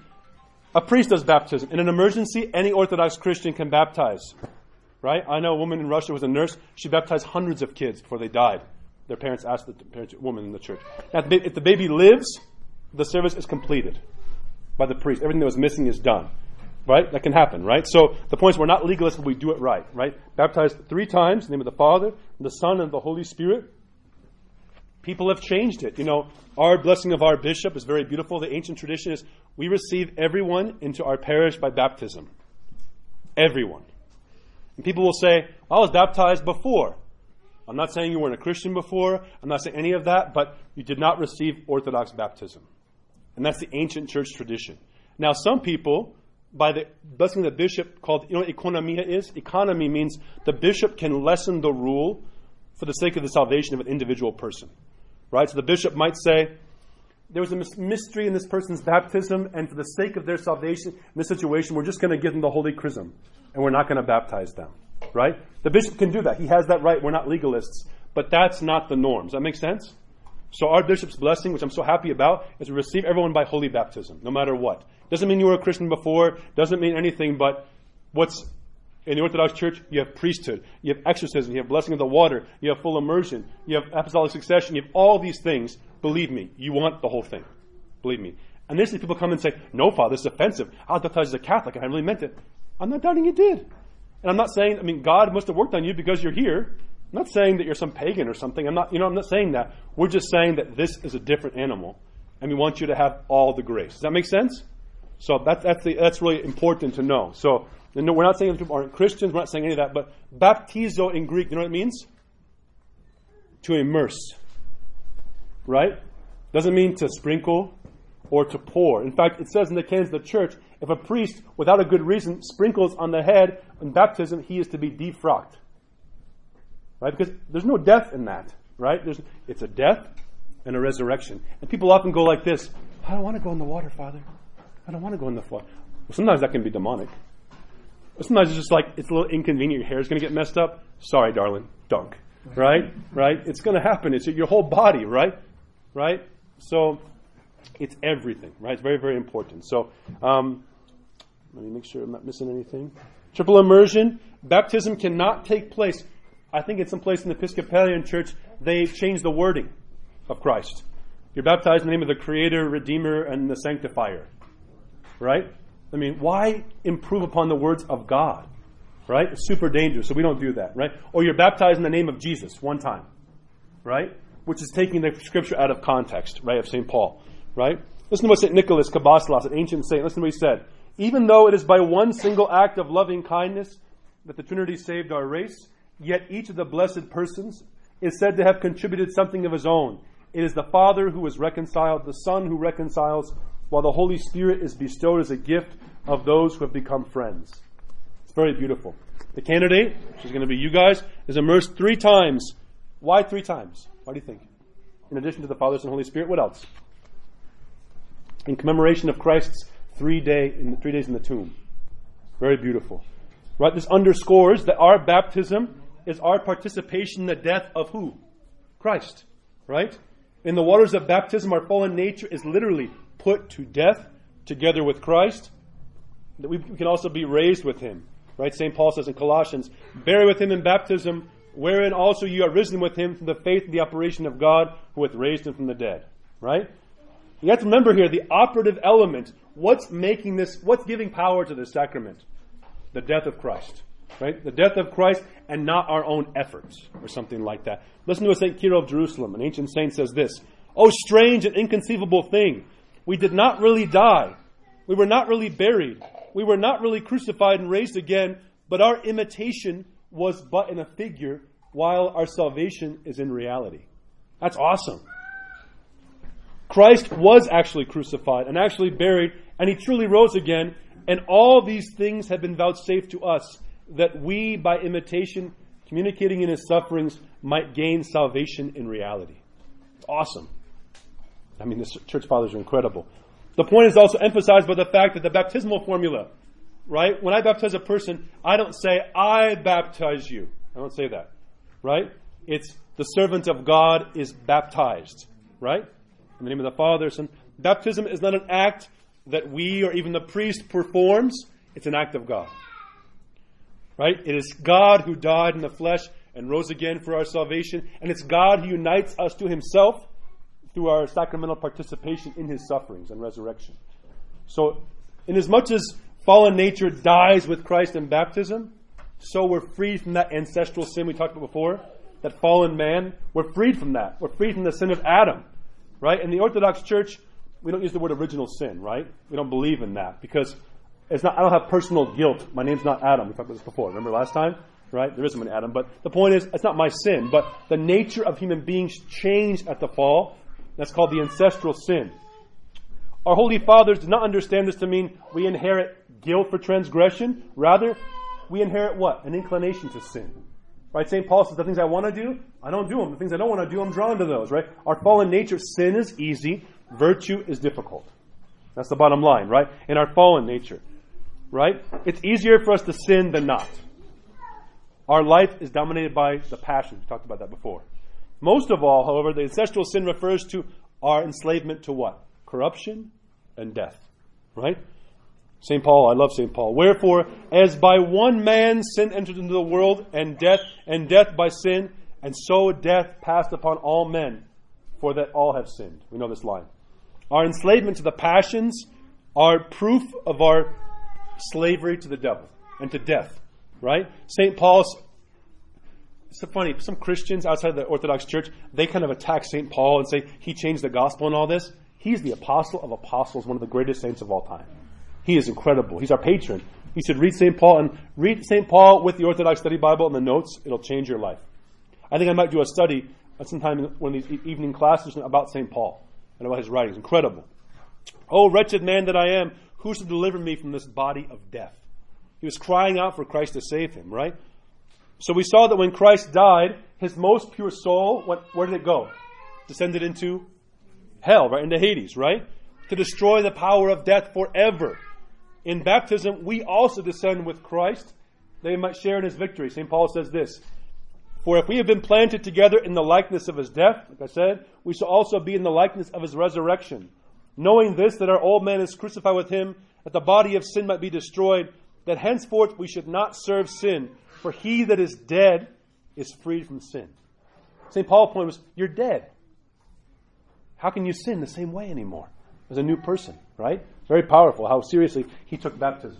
a priest does baptism. In an emergency, any Orthodox Christian can baptize. Right? I know a woman in Russia who was a nurse. She baptized hundreds of kids before they died. Their parents asked the woman in the church. Now, if the baby lives, the service is completed by the priest. Everything that was missing is done. Right? That can happen, right? So the point is we're not legalists, but we do it right? Baptized 3 times in the name of the Father, and the Son, and the Holy Spirit. People have changed it. Our blessing of our bishop is very beautiful. The ancient tradition is we receive everyone into our parish by baptism. Everyone. And people will say, I was baptized before. I'm not saying you weren't a Christian before. I'm not saying any of that, but you did not receive Orthodox baptism. And that's the ancient church tradition. Now, some people, by the blessing of the bishop called, what economia is? Economy means the bishop can lessen the rule for the sake of the salvation of an individual person. Right? So the bishop might say, there was a mystery in this person's baptism, and for the sake of their salvation in this situation, we're just going to give them the Holy Chrism, and we're not going to baptize them. Right? The bishop can do that. He has that right. We're not legalists. But that's not the norm. Does that make sense? So our bishop's blessing, which I'm so happy about, is we receive everyone by holy baptism, no matter what. Doesn't mean you were a Christian before. Doesn't mean anything, but what's in the Orthodox Church, you have priesthood, you have exorcism, you have blessing of the water, you have full immersion, you have apostolic succession, you have all these things. Believe me, you want the whole thing. Believe me. And initially people come and say, no, Father, this is offensive. I was baptized as a Catholic and I really meant it. I'm not doubting you did. And I'm not saying, God must have worked on you because you're here. I'm not saying that you're some pagan or something. I'm not saying that. We're just saying that this is a different animal and we want you to have all the grace. Does that make sense? So that's really important to know. So we're not saying that people aren't Christians. We're not saying any of that. But baptizo in Greek, you know what it means? To immerse. Right? Doesn't mean to sprinkle or to pour. In fact, it says in the canons of the church, if a priest, without a good reason, sprinkles on the head in baptism, he is to be defrocked. right? Because there's no death in that, right? It's a death and a resurrection. And people often go like this, I don't want to go in the water, Father. I don't want to go in the water. Well, sometimes that can be demonic. Sometimes it's just like, it's a little inconvenient. Your hair's going to get messed up. Sorry, darling. Dunk. Right? Right? It's going to happen. It's your whole body, right? Right? So, it's everything, right? It's very, very important. So, let me make sure I'm not missing anything. Triple immersion. Baptism cannot take place. I think in some place in the Episcopalian Church, they changed the wording of Christ. You're baptized in the name of the Creator, Redeemer, and the Sanctifier. Right? I mean, why improve upon the words of God? Right? It's super dangerous, so we don't do that, right? Or you're baptized in the name of Jesus one time. Right? Which is taking the scripture out of context, right, of St. Paul. Right? Listen to what St. Nicholas Kabasilas, an ancient saint, listen to what he said. Even though it is by one single act of loving kindness that the Trinity saved our race, yet each of the blessed persons is said to have contributed something of his own. It is the Father who is reconciled, the Son who reconciles, while the Holy Spirit is bestowed as a gift of those who have become friends. It's very beautiful. The candidate, which is going to be you guys, is immersed 3 times. Why 3 times? Why do you think? In addition to the Father, Son, and Holy Spirit, what else? In commemoration of Christ's 3 days in the tomb. Very beautiful. Right? This underscores that our baptism is our participation in the death of who? Christ. Right? In the waters of baptism, our fallen nature is literally put to death together with Christ, that we can also be raised with Him. Right? St. Paul says in Colossians, bury with Him in baptism, wherein also you are risen with Him from the faith and the operation of God, who hath raised Him from the dead. Right? You have to remember here the operative element. What's giving power to this sacrament? The death of Christ. Right? The death of Christ and not our own efforts or something like that. Listen to what St. Cyril of Jerusalem, an ancient saint, says this. Oh, strange and inconceivable thing. We did not really die. We were not really buried. We were not really crucified and raised again, but our imitation was but in a figure, while our salvation is in reality. That's awesome. Christ was actually crucified and actually buried, and He truly rose again, and all these things have been vouchsafed to us, that we, by imitation, communicating in His sufferings, might gain salvation in reality. It's awesome. I mean, the church fathers are incredible. The point is also emphasized by the fact that the baptismal formula, right? When I baptize a person, I don't say, I baptize you. I don't say that, right? It's the servant of God is baptized, right? In the name of the Father, Son. Baptism is not an act that we or even the priest performs. It's an act of God. Right? It is God who died in the flesh and rose again for our salvation. And it's God who unites us to Himself through our sacramental participation in His sufferings and resurrection. So, inasmuch as fallen nature dies with Christ in baptism, so we're freed from that ancestral sin we talked about before, that fallen man. We're freed from that. We're freed from the sin of Adam. Right? In the Orthodox Church, we don't use the word original sin, right? We don't believe in that because it's not. I don't have personal guilt. My name's not Adam. We talked about this before. Remember last time? Right? There isn't an Adam. But the point is, it's not my sin. But the nature of human beings changed at the fall. That's called the ancestral sin. Our Holy Fathers did not understand this to mean we inherit guilt for transgression. Rather, we inherit what? An inclination to sin. Right? St. Paul says, the things I want to do, I don't do them. The things I don't want to do, I'm drawn to those. Right? Our fallen nature, sin is easy. Virtue is difficult. That's the bottom line, right? In our fallen nature. Right? It's easier for us to sin than not. Our life is dominated by the passions. We talked about that before. Most of all, however, the ancestral sin refers to our enslavement to what? Corruption and death. Right? St. Paul, I love St. Paul. Wherefore, as by one man sin entered into the world, and death by sin, and so death passed upon all men, for that all have sinned. We know this line. Our enslavement to the passions are proof of our slavery to the devil and to death. Right? St. Paul's, it's funny, some Christians outside the Orthodox Church, they kind of attack St. Paul and say he changed the gospel and all this. He's the apostle of apostles, one of the greatest saints of all time. He is incredible. He's our patron. You should read St. Paul, and read St. Paul with the Orthodox Study Bible and the notes. It'll change your life. I think I might do a study sometime in one of these evening classes about St. Paul and about his writings. Incredible. Oh, wretched man that I am, who shall deliver me from this body of death? He was crying out for Christ to save him, right? So we saw that when Christ died, his most pure soul, where did it go? Descended into hell, right? Into Hades, right? To destroy the power of death forever. In baptism, we also descend with Christ, that we might share in his victory. St. Paul says this, for if we have been planted together in the likeness of his death, like I said, we shall also be in the likeness of his resurrection. Knowing this, that our old man is crucified with him, that the body of sin might be destroyed, that henceforth we should not serve sin, for he that is dead is freed from sin. St. Paul's point was, you're dead. How can you sin the same way anymore as a new person, right? Very powerful how seriously he took baptism.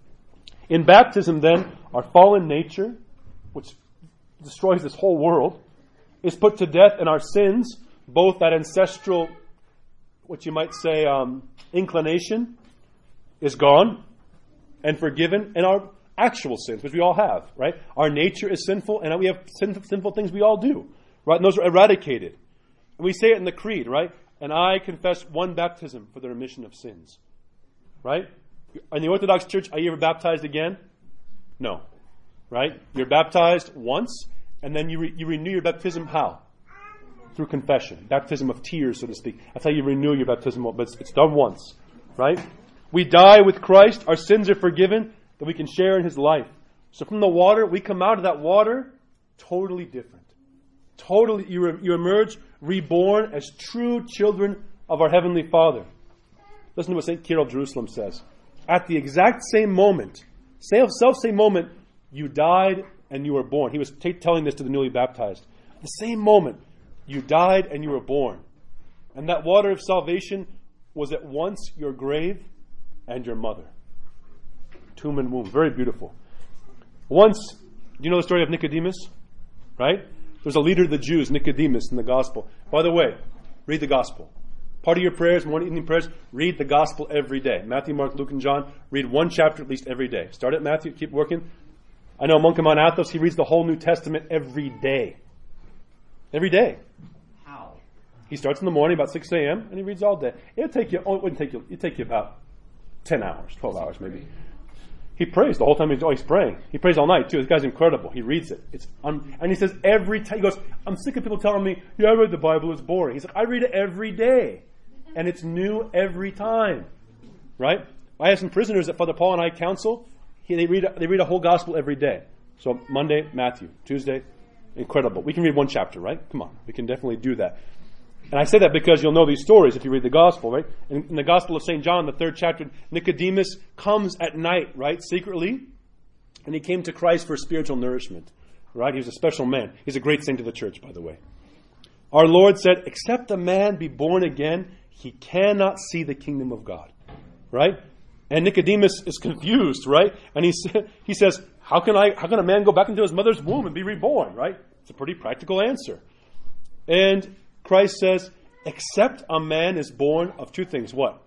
In baptism, then, our fallen nature, which destroys this whole world, is put to death, and our sins, both that ancestral, what you might say, inclination, is gone and forgiven, and our actual sins, which we all have, right? Our nature is sinful, and we have sinful things we all do, right? And those are eradicated. And we say it in the creed, right? And I confess one baptism for the remission of sins, right? In the Orthodox Church, are you ever baptized again? No, right? You're baptized once, and then you renew your baptism how? Through confession. Baptism of tears, so to speak. That's how you renew your baptism, but it's done once, right? We die with Christ, our sins are forgiven, that we can share in his life. So from the water, we come out of that water totally different. Totally, you emerge reborn as true children of our Heavenly Father. Listen to what St. Cyril of Jerusalem says. At the exact same moment, self-same moment, you died and you were born. He was telling this to the newly baptized. At the same moment, you died and you were born. And that water of salvation was at once your grave and your mother. Tomb and womb. Very beautiful. Once, do you know the story of Nicodemus? Right? There's a leader of the Jews, Nicodemus, in the gospel. By the way, read the gospel. Part of your prayers, morning, evening prayers, read the gospel every day. Matthew, Mark, Luke, and John. Read one chapter at least every day. Start at Matthew, keep working. I know a monk in Mount Athos, he reads the whole New Testament every day. Every day. How? He starts in the morning about 6 a.m. and he reads all day. It wouldn't take you about 10 hours, 12 hours maybe. He prays the whole time he's praying. He prays all night too. This guy's incredible. He reads it. And he says every time, he goes, I'm sick of people telling me, yeah, I read the Bible, it's boring. He said, I read it every day. And it's new every time. Right? I have some prisoners that Father Paul and I counsel. They read a whole gospel every day. So Monday, Matthew. Tuesday, incredible. We can read one chapter, right? Come on. We can definitely do that. And I say that because you'll know these stories if you read the gospel, right? In the Gospel of St. John, the 3rd chapter, Nicodemus comes at night, right? Secretly. And he came to Christ for spiritual nourishment, right? He was a special man. He's a great saint of the church, by the way. Our Lord said, except a man be born again, he cannot see the kingdom of God, right? And Nicodemus is confused, right? And he says, how can a man go back into his mother's womb and be reborn, right? It's a pretty practical answer. And Christ says, except a man is born of two things. What?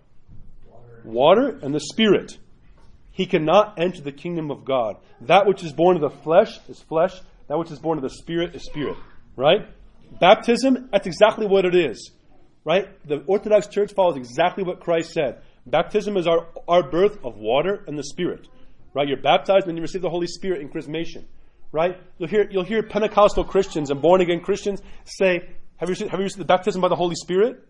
Water and the Spirit. He cannot enter the kingdom of God. That which is born of the flesh is flesh. That which is born of the Spirit is spirit. Right? Baptism, that's exactly what it is. Right? The Orthodox Church follows exactly what Christ said. Baptism is our birth of water and the Spirit. Right? You're baptized and you receive the Holy Spirit in chrismation. Right? You'll hear Pentecostal Christians and born again Christians say, have you received the baptism by the Holy Spirit?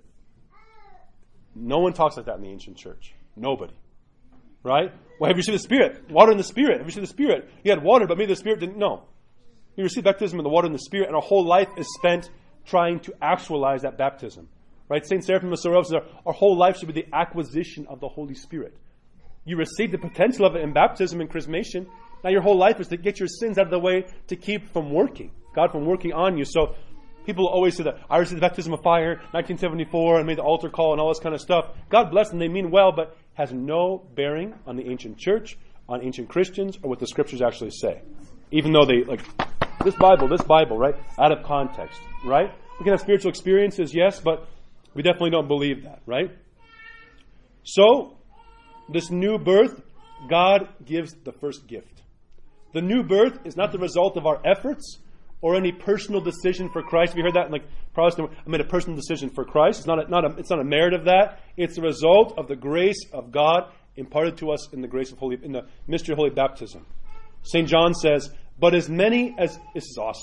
No one talks like that in the ancient church. Nobody. Right? Well, have you received the Spirit? Water and the Spirit. Have you received the Spirit? You had water, but maybe the Spirit didn't. No. You received baptism in the water and the Spirit, and our whole life is spent trying to actualize that baptism. Right? St. Seraphim of Sarov says our whole life should be the acquisition of the Holy Spirit. You receive the potential of it in baptism and chrismation. Now your whole life is to get your sins out of the way to keep from working. God from working on you. So people always say that I received the baptism of fire, 1974, and made the altar call and all this kind of stuff. God bless them, they mean well, but has no bearing on the ancient church, on ancient Christians, or what the scriptures actually say. Even though they, like, this Bible, right? Out of context, right? We can have spiritual experiences, yes, but we definitely don't believe that, right? So, this new birth, God gives the first gift. The new birth is not the result of our efforts or any personal decision for Christ. Have you heard that in like Protestant? I made a personal decision for Christ. It's not a merit of that. It's the result of the grace of God imparted to us in the mystery of holy baptism. St. John says, but as many as, this is awesome,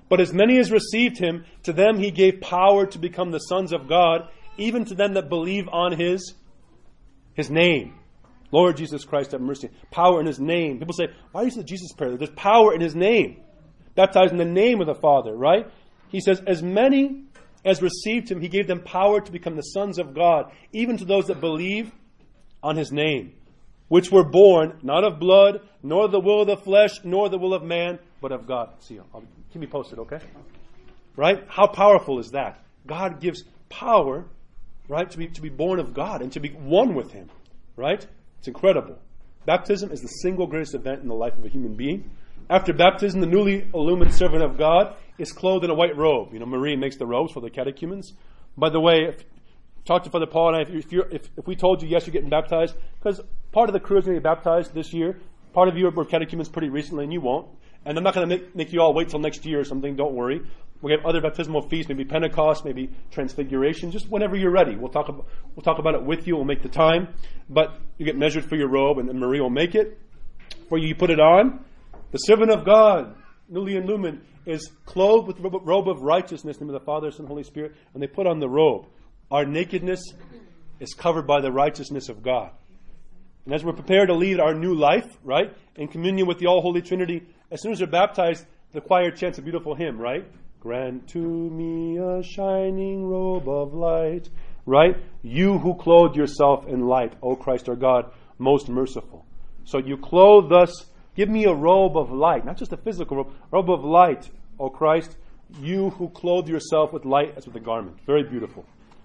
But as many as received him, to them he gave power to become the sons of God, even to them that believe on his name. Lord Jesus Christ, have mercy. Power in his name. People say, why is the Jesus prayer? There's power in his name. Baptized in the name of the Father, right? He says, as many as received him, he gave them power to become the sons of God, even to those that believe on his name, which were born not of blood, nor the will of the flesh, nor the will of man, but of God. See, keep me posted, okay? Right? How powerful is that? God gives power, right, to be born of God and to be one with him, right? It's incredible. Baptism is the single greatest event in the life of a human being. After baptism, the newly illumined servant of God is clothed in a white robe. You know, Marie makes the robes for the catechumens. By the way, talk to Father Paul and I, if we told you, yes, you're getting baptized, because part of the crew is going to get baptized this year. Part of you were catechumens pretty recently, and you won't. And I'm not going to make you all wait till next year or something. Don't worry. We have other baptismal feasts, maybe Pentecost, maybe Transfiguration. Just whenever you're ready, we'll talk about it with you. We'll make the time, but you get measured for your robe, and Marie will make it for you. You put it on. The servant of God, newly illumined, is clothed with the robe of righteousness in the name of the Father, Son, and Holy Spirit, and they put on the robe. Our nakedness is covered by the righteousness of God. And as we're prepared to lead our new life, right, in communion with the All-Holy Trinity, as soon as they're baptized, the choir chants a beautiful hymn, right? Grant to me a shining robe of light, right? You who clothed yourself in light, O Christ our God, most merciful. So you clothe us, give me a robe of light, not just a physical robe of light, O Christ, you who clothe yourself with light as with a garment. Very beautiful.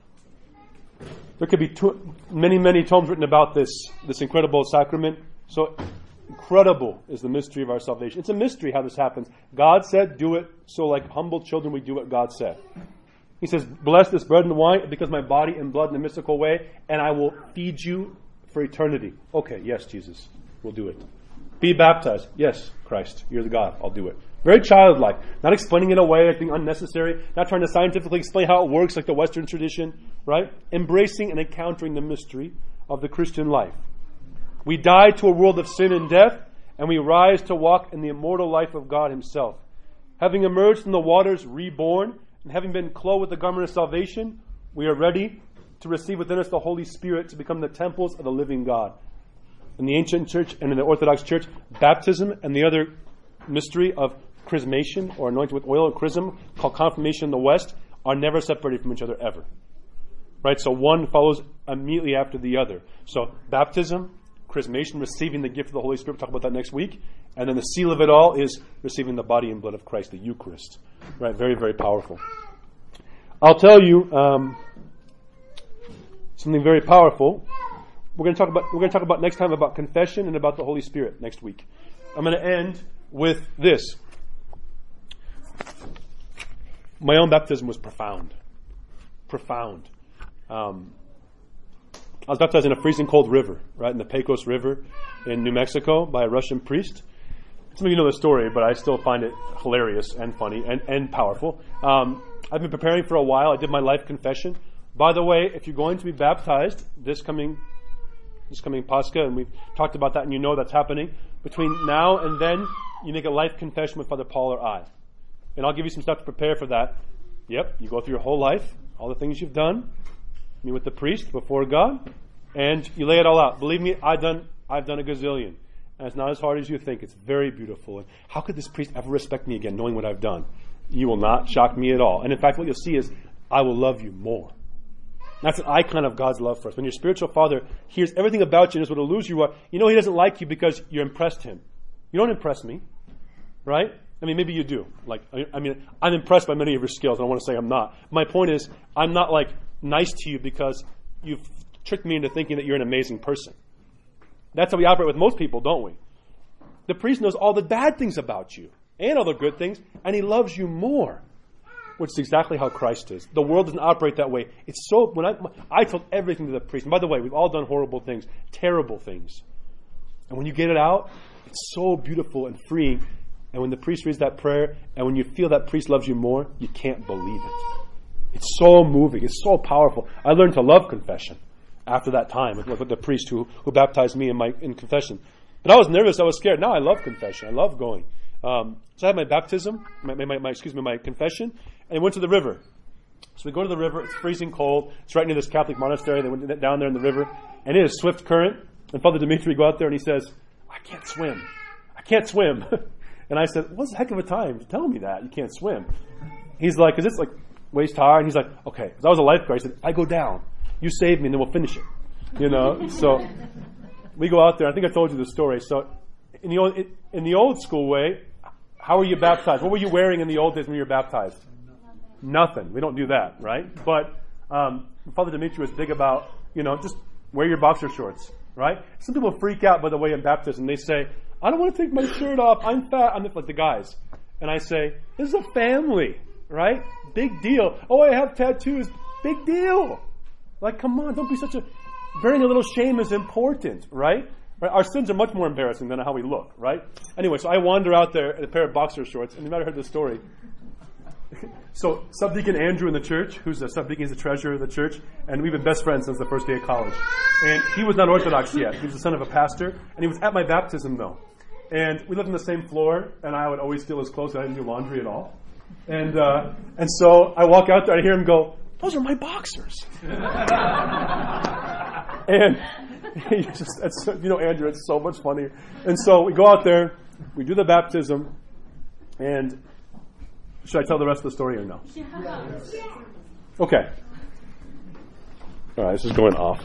There could be many tomes written about this incredible sacrament. So incredible is the mystery of our salvation. It's a mystery how this happens. God said, do it. So like humble children, we do what God said. He says, bless this bread and wine because my body and blood in a mystical way, and I will feed you for eternity. Okay, yes, Jesus, we'll do it. Be baptized. Yes, Christ, you're the God. I'll do it. Very childlike. Not explaining it away as being unnecessary. Not trying to scientifically explain how it works like the Western tradition. Right? Embracing and encountering the mystery of the Christian life. We die to a world of sin and death, and we rise to walk in the immortal life of God himself. Having emerged from the waters reborn, and having been clothed with the garment of salvation, we are ready to receive within us the Holy Spirit to become the temples of the living God. In the ancient church and in the Orthodox church, baptism and the other mystery of chrismation, or anointing with oil and chrism, called confirmation in the West, are never separated from each other ever. Right? So one follows immediately after the other. So baptism, chrismation, receiving the gift of the Holy Spirit, we'll talk about that next week. And then the seal of it all is receiving the body and blood of Christ, the Eucharist. Right? Very, very powerful. I'll tell you something very powerful. We're going to talk about next time about confession and about the Holy Spirit next week. I'm going to end with this. My own baptism was profound. Profound. I was baptized in a freezing cold river, right, in the Pecos River in New Mexico by a Russian priest. Some of you know the story, but I still find it hilarious and funny and powerful. I've been preparing for a while. I did my life confession. By the way, if you're going to be baptized this coming Pascha, and we've talked about that, and you know that's happening, between now and then, you make a life confession with Father Paul or I. And I'll give you some stuff to prepare for that. Yep, you go through your whole life, all the things you've done, meet with the priest before God, and you lay it all out. Believe me, I've done a gazillion. And it's not as hard as you think. It's very beautiful. And how could this priest ever respect me again, knowing what I've done? You will not shock me at all. And in fact, what you'll see is, I will love you more. That's an icon of God's love for us. When your spiritual father hears everything about you and knows what a loser you are, you know he doesn't like you because you impressed him. You don't impress me, right? I mean, maybe you do. I'm impressed by many of your skills. I don't want to say I'm not. My point is, I'm not nice to you because you've tricked me into thinking that you're an amazing person. That's how we operate with most people, don't we? The priest knows all the bad things about you and all the good things, and he loves you more, which is exactly how Christ is. The world doesn't operate that way. It's so, when I told everything to the priest, and by the way, we've all done horrible things, terrible things. And when you get it out, it's so beautiful and freeing. And when the priest reads that prayer, and when you feel that priest loves you more, you can't believe it. It's so moving. It's so powerful. I learned to love confession after that time with the priest who baptized me in confession. But I was nervous. I was scared. Now I love confession. I love going. So I had my baptism, my confession, and I went to the river. So we go to the river. It's freezing cold. It's right near this Catholic monastery. They went down there in the river, and it is swift current. And Father Dimitri go out there, and he says, "I can't swim. I can't swim." And I said, "What's a heck of a time to tell me that you can't swim?" He's like, "Because it's like waist high." And he's like, "Okay." Because I was a lifeguard. He said, "I go down. You save me, and then we'll finish it." You know. So we go out there. I think I told you the story. So in the old school way, how were you baptized? What were you wearing in the old days when you were baptized? Nothing. We don't do that, right? But Father Dimitri was big about, just wear your boxer shorts, right? Some people freak out by the way in baptism. They say, "I don't want to take my shirt off. I'm fat." I'm like the guys. And I say, "This is a family, right? Big deal. Oh, I have tattoos. Big deal. Like, come on, don't be such a... Bearing a little shame is important, right? Our sins are much more embarrassing than how we look, right? Anyway, so I wander out there in a pair of boxer shorts, and you might have heard this story. So, Subdeacon Andrew in the church, who's the subdeacon, he's the treasurer of the church, and we've been best friends since the first day of college. And he was not Orthodox yet. He was the son of a pastor, and he was at my baptism, though. And we lived on the same floor, and I would always steal his clothes. I didn't do laundry at all. And so I walk out there, I hear him go, "Those are my boxers." And Andrew, it's so much funnier. And so we go out there, we do the baptism, and should I tell the rest of the story or no? Okay. All right, this is going off.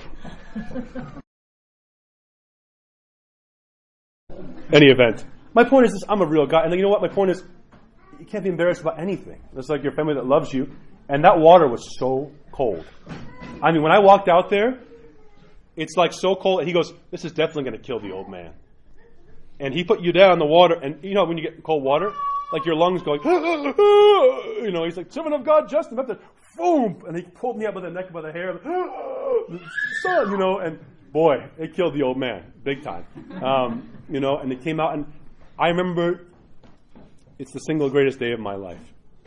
Any event. My point is this, I'm a real guy. And you know what? My point is, you can't be embarrassed about anything. It's like your family that loves you. And that water was so cold. I mean, when I walked out there, it's like so cold. And he goes, "This is definitely going to kill the old man." And he put you down in the water. And you know when you get cold water? Like your lungs go like, he's like, "Servant of God, Justin," up there, boom. And he pulled me up by the neck, by the hair. Son, and boy, it killed the old man, big time. And it came out. And I remember it's the single greatest day of my life.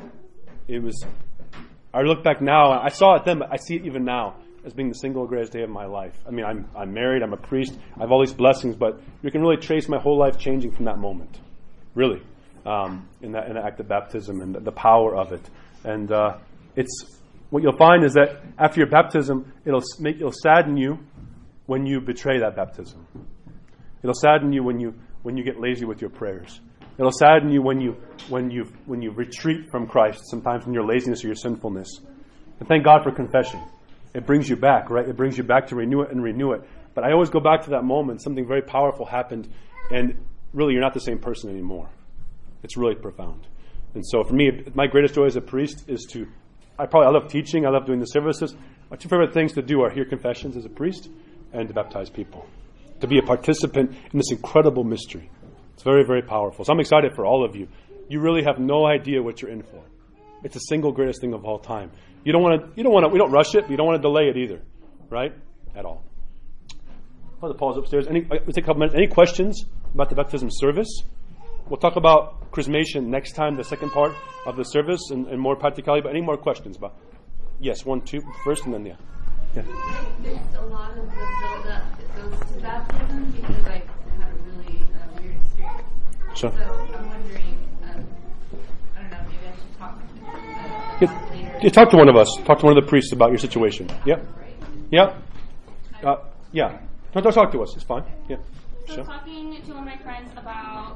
I look back now, I saw it then, but I see it even now as being the single greatest day of my life. I mean, I'm married, I'm a priest, I have all these blessings, but you can really trace my whole life changing from that moment. Really. In the act of baptism and the power of it. And it's what you'll find is that after your baptism, it'll sadden you when you betray that baptism. It'll sadden you when you get lazy with your prayers. It'll sadden you when you retreat from Christ, sometimes in your laziness or your sinfulness. And thank God for confession. It brings you back, right? It brings you back to renew it and renew it. But I always go back to that moment. Something very powerful happened, and really you're not the same person anymore. It's really profound. And so for me, my greatest joy as a priest is I love teaching, I love doing the services. My two favorite things to do are hear confessions as a priest and to baptize people. To be a participant in this incredible mystery. It's very, very powerful. So I'm excited for all of you. You really have no idea what you're in for. It's the single greatest thing of all time. We don't rush it, but you don't want to delay it either. Right? At all. Father Paul's upstairs. We take a couple minutes. Any questions about the baptism service? We'll talk about chrismation next time, the second part of the service, and more practicality. But any more questions about? Yes, 1, 2, first, and then yeah. There's a lot of the build-up that goes to baptism because I had a really weird experience. Sure. So I'm wondering, I don't know, maybe I should talk about later. Yeah, talk to one of us. Talk to one of the priests about your situation. Yep. Right. Yep. Yeah. Don't talk to us. It's fine. Yeah. So Sure. talking to one of my friends about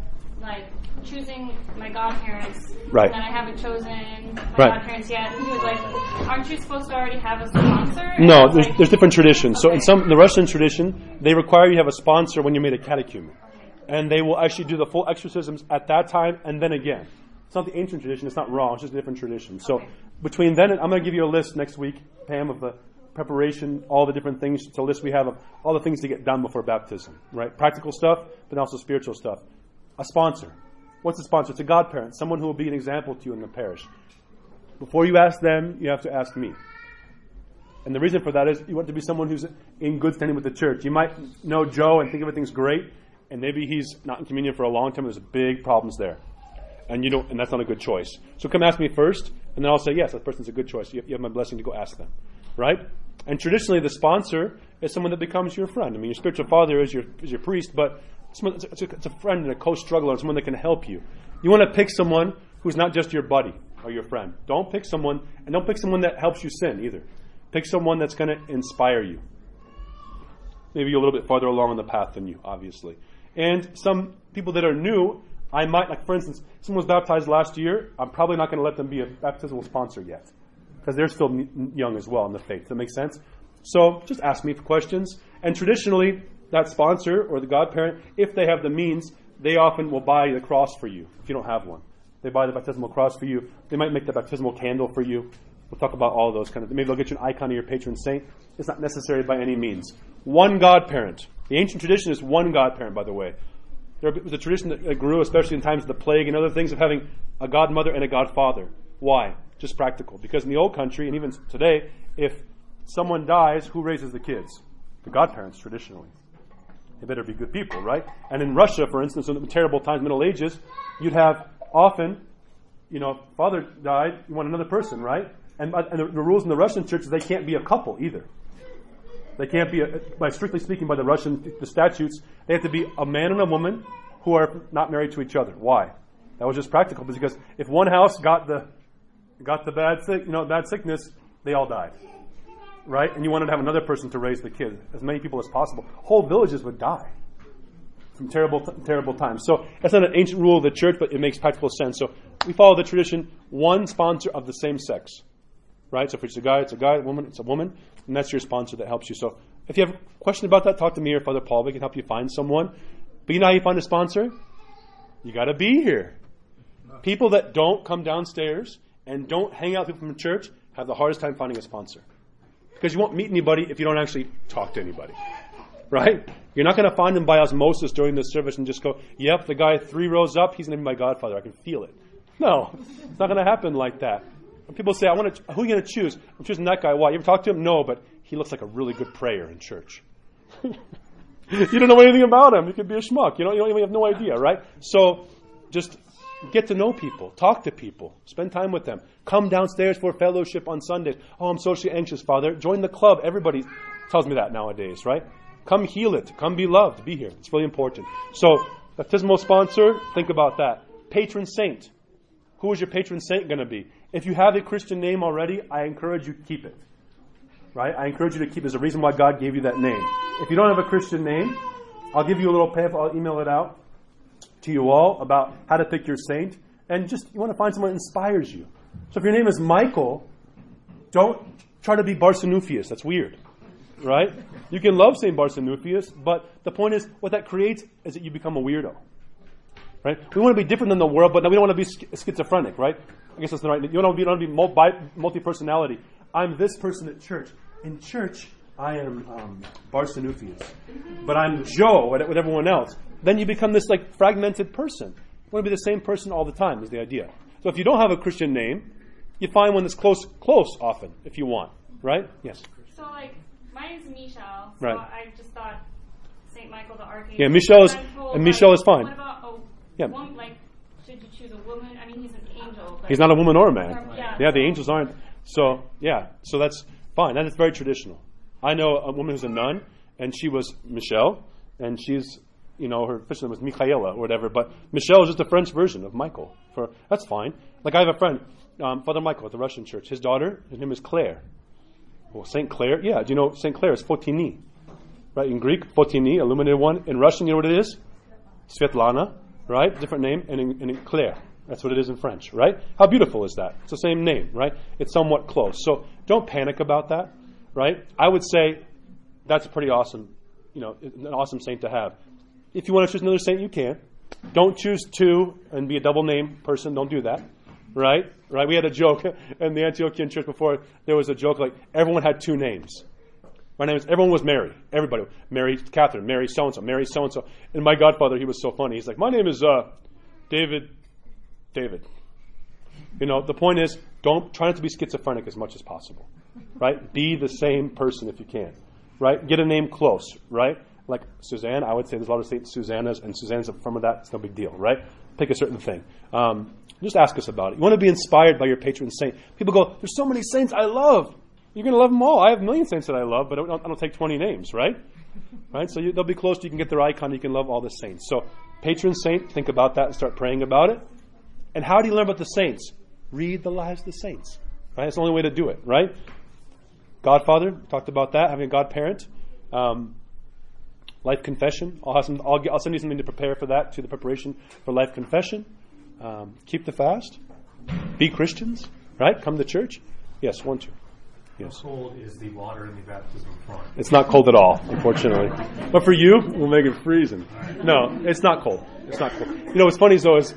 choosing my godparents, Right. and I haven't chosen my Right. godparents yet. He was like, "Aren't you supposed to already have a sponsor?" And No, I was there's different traditions. So Okay. in the Russian tradition, they require you have a sponsor when you made a catechumen. And they will actually do the full exorcisms at that time and then again. It's not the ancient tradition. It's not wrong. It's just a different tradition. So between then and I'm going to give you a list next week, Pam, of the preparation, all the different things. It's a list we have of all the things to get done before baptism, right? Practical stuff, but also spiritual stuff. A sponsor. What's a sponsor? It's a godparent, someone who will be an example to you in the parish. Before you ask them, you have to ask me. And the reason for that is you want to be someone who's in good standing with the church. You might know Joe and think everything's great, and maybe he's not in communion for a long time. There's big problems there. And that's not a good choice. So come ask me first, and then I'll say, yes, that person's a good choice. You have my blessing to go ask them. Right? And traditionally, the sponsor is someone that becomes your friend. I mean, your spiritual father is your priest, but It's a friend and a co-struggler and someone that can help you. You want to pick someone who's not just your buddy or your friend. Don't pick someone that helps you sin either. Pick someone that's going to inspire you. Maybe you're a little bit farther along on the path than you, obviously. And some people that are new, I might, like for instance, someone was baptized last year, I'm probably not going to let them be a baptismal sponsor yet. Because they're still young as well in the faith. Does that make sense? So just ask me for questions. And traditionally, that sponsor or the godparent, if they have the means, they often will buy the cross for you if you don't have one. They buy the baptismal cross for you. They might make the baptismal candle for you. We'll talk about all those kind of things. Maybe they'll get you an icon of your patron saint. It's not necessary by any means. One godparent. The ancient tradition is one godparent, by the way. There was a tradition that grew, especially in times of the plague and other things, of having a godmother and a godfather. Why? Just practical. Because in the old country, and even today, if someone dies, who raises the kids? The godparents, traditionally. They better be good people, right? And in Russia, for instance, in the terrible times, Middle Ages, you'd have often, father died, you want another person, right? And the rules in the Russian church is they can't be a couple either. They can't be, strictly speaking, by the statutes, they have to be a man and a woman who are not married to each other. Why? That was just practical, because if one house got the bad sickness, they all died, right? And you wanted to have another person to raise the kid, as many people as possible. Whole villages would die from terrible times. So that's not an ancient rule of the church, but it makes practical sense. So we follow the tradition: one sponsor of the same sex, right? So if it's a guy, woman, it's a woman, and that's your sponsor that helps you. So if you have a question about that, talk to me or Father Paul. We can help you find someone. But you know how you find a sponsor? You got to be here. People that don't come downstairs and don't hang out with people from church have the hardest time finding a sponsor. Because you won't meet anybody if you don't actually talk to anybody. Right? You're not going to find them by osmosis during the service and just go, yep, the guy 3 rows up, he's going to be my godfather. I can feel it. No, it's not going to happen like that. When people say, who are you going to choose? I'm choosing that guy. Why? You ever talk to him? No, but he looks like a really good prayer in church. You don't know anything about him. He could be a schmuck. You have no idea, right? So just get to know people. Talk to people. Spend time with them. Come downstairs for fellowship on Sundays. Oh, I'm socially anxious, Father. Join the club. Everybody tells me that nowadays, right? Come heal it. Come be loved. Be here. It's really important. So, baptismal sponsor, think about that. Patron saint. Who is your patron saint going to be? If you have a Christian name already, I encourage you to keep it. Right? I encourage you to keep it. There's a reason why God gave you that name. If you don't have a Christian name, I'll give you a little pamphlet. I'll email it out to you all about how to pick your saint. And you want to find someone that inspires you. So if your name is Michael, don't try to be Barsanuphius. That's weird. Right? You can love St. Barsanuphius, but the point is, what that creates is that you become a weirdo. Right? We want to be different than the world, but we don't want to be schizophrenic, right? I guess that's the right. You don't want to be multi-personality. I'm this person at church. In church, I am Barsanuphius, but I'm Joe with everyone else. Then you become this fragmented person. You want to be the same person all the time is the idea. So if you don't have a Christian name, you find one that's close often if you want, right? Yes. So my name's Michelle. So right. I just thought Saint Michael the Archangel. Yeah, Michelle is fine. What about woman? Should you choose a woman? I mean, he's an angel. But he's not a woman or a man. Yeah, the angels aren't. So that's fine. That is very traditional. I know a woman who's a nun, and she was Michelle, and she's, her official name was Michaela or whatever, but Michelle is just a French version of Michael. That's fine. I have a friend, Father Michael at the Russian church. His daughter, his name is Claire. Well, Saint Claire, yeah. Do you know Saint Claire is Fotini? Right, in Greek, Fotini, illuminated one. In Russian, you know what it is? Svetlana, right? Different name. And in Claire, that's what it is in French, right? How beautiful is that? It's the same name, right? It's somewhat close. So don't panic about that, right? I would say that's a pretty awesome, an awesome saint to have. If you want to choose another saint, you can. Don't choose 2 and be a double name person. Don't do that. Right? We had a joke in the Antiochian church before. There was a joke everyone had 2 names. Everyone was Mary. Everybody. Mary Catherine, Mary so-and-so, Mary so-and-so. And my godfather, he was so funny. He's like, my name is David. The point is, try not to be schizophrenic as much as possible. Right? Be the same person if you can. Right? Get a name close. Right? Like Suzanne, I would say there's a lot of Saint Susannas, and Suzanne's from that. It's no big deal. Right? Pick a certain thing. Just ask us about it. You want to be inspired by your patron saint. People go, there's so many saints I love. You're going to love them all. I have a million saints that I love, but I don't take 20 names, right? Right? So they'll be close. You can get their icon. You can love all the saints. So patron saint, think about that and start praying about it. And how do you learn about the saints? Read the lives of the saints. Right? That's the only way to do it. Right? Godfather, talked about that. Having a godparent. Life confession. I'll send you something to prepare for that, to the preparation for life confession. Keep the fast. Be Christians. Right? Come to church. Yes, 1, 2. Yes. How cold is the water in the baptismal font? It's not cold at all, unfortunately. But for you, we'll make it freezing. No, it's not cold. It's not cold. You know what's funny though is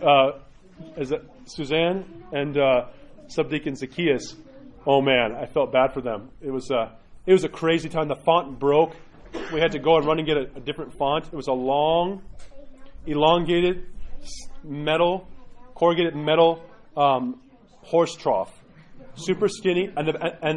Suzanne and Subdeacon Zacchaeus. Oh man, I felt bad for them. It was a crazy time. The font broke. We had to go and run and get a different font. It was a long, elongated corrugated metal horse trough. Super skinny, and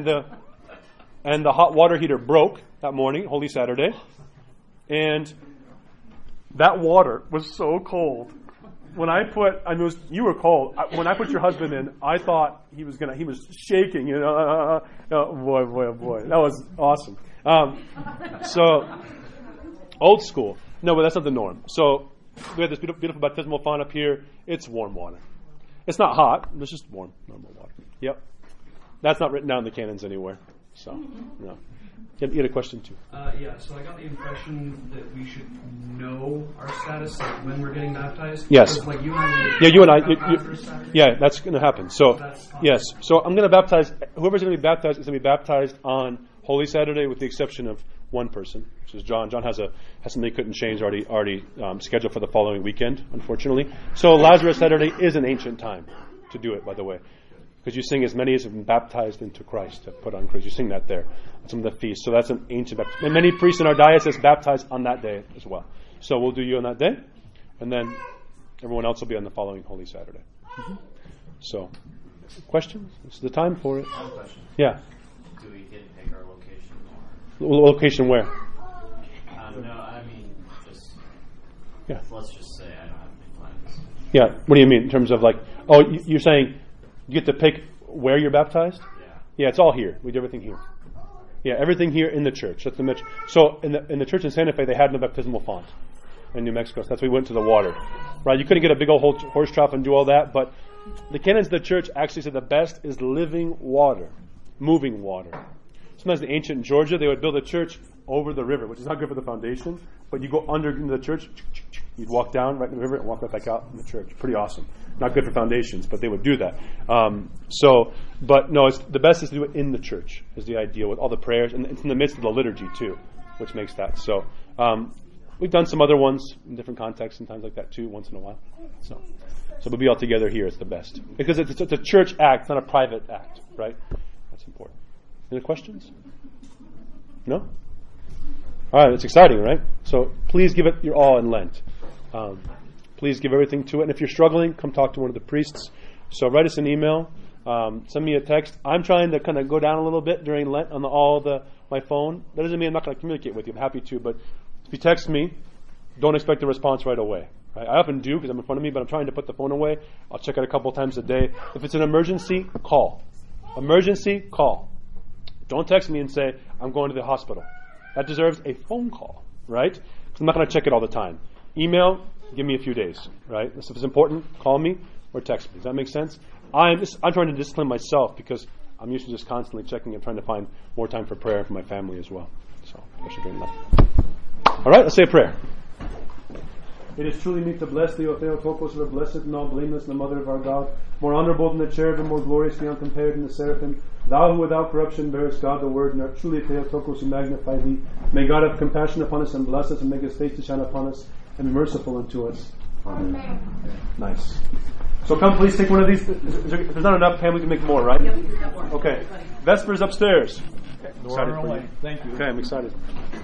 the hot water heater broke that morning, Holy Saturday, and that water was so cold. When you were cold. When I put your husband in, I thought he was shaking. You know, oh boy, that was awesome. So old school. No, but that's not the norm. So we have this beautiful baptismal font up here. It's warm water. It's not hot. It's just warm, normal water. Yep. That's not written down in the canons anywhere. So, no. You had a question too. Yeah, so I got the impression that we should know our status when we're getting baptized. Yes. Like you and I. Yeah, you and I. Yeah, that's going to happen. So, yes. So I'm going to baptize. Whoever's going to be baptized is going to be baptized on Holy Saturday, with the exception of one person, which is John. John has something he couldn't change already scheduled for the following weekend, unfortunately. So Lazarus Saturday is an ancient time to do it, by the way. Because you sing, as many as have been baptized into Christ have put on Christ. You sing that there on some of the feasts. So that's an ancient baptism. And many priests in our diocese baptized on that day as well. So we'll do you on that day. And then everyone else will be on the following Holy Saturday. Mm-hmm. So, questions? This is the time for it. I have a question. Yeah. Do we get to pick our location? Location where? No, I mean, just... Yeah. Let's just say I don't have any plans. Yeah. What do you mean in terms of you're saying... You get to pick where you're baptized? Yeah, it's all here. We do everything here. Yeah, everything here in the church. That's the So in the church in Santa Fe, they had no baptismal font in New Mexico. So that's why we went to the water. Right? You couldn't get a big old horse trough and do all that, but the canons of the church actually said the best is living water, moving water. Sometimes in ancient Georgia, they would build a church over the river, which is not good for the foundation, but you go under into the church, you'd walk down right in the river and walk right back out in the church. Pretty awesome. Not good for foundations, but they would do that. But no, the best is to do it in the church, is the idea, with all the prayers, and it's in the midst of the liturgy too, which makes that. So we've done some other ones in different contexts and times like that too, once in a while. So we'll be all together here. It's the best. Because it's a church act, not a private act, right? That's important. Any questions? No? All right, it's exciting, right? So please give it your all in Lent. Please give everything to it. And if you're struggling, come talk to one of the priests. So write us an email. Send me a text. I'm trying to kind of go down a little bit during Lent on my phone. That doesn't mean I'm not going to communicate with you. I'm happy to. But if you text me, don't expect a response right away. Right? I often do because I'm in front of me, but I'm trying to put the phone away. I'll check it a couple times a day. If it's an emergency, call. Emergency, call. Don't text me and say, I'm going to the hospital. That deserves a phone call, right? Because I'm not going to check it all the time. Email, give me a few days, right? So if it's important, call me or text me. Does that make sense? I'm trying to discipline myself because I'm used to just constantly checking and trying to find more time for prayer for my family as well. So, especially during that. All right, let's say a prayer. It is truly meet to bless thee, O Theotokos, the blessed and all blameless, and the mother of our God, more honorable than the cherubim, more glorious beyond compared than the seraphim. Thou who without corruption bearest God the Word, and art truly Theotokos, who magnify thee. May God have compassion upon us and bless us, and make his face to shine upon us, and be merciful unto us. Amen. Nice. So come, please take one of these. If there's not enough, Pam, we can make more, right? Yep. Okay. Vespers upstairs. Excited for you. Thank you. Okay, I'm excited.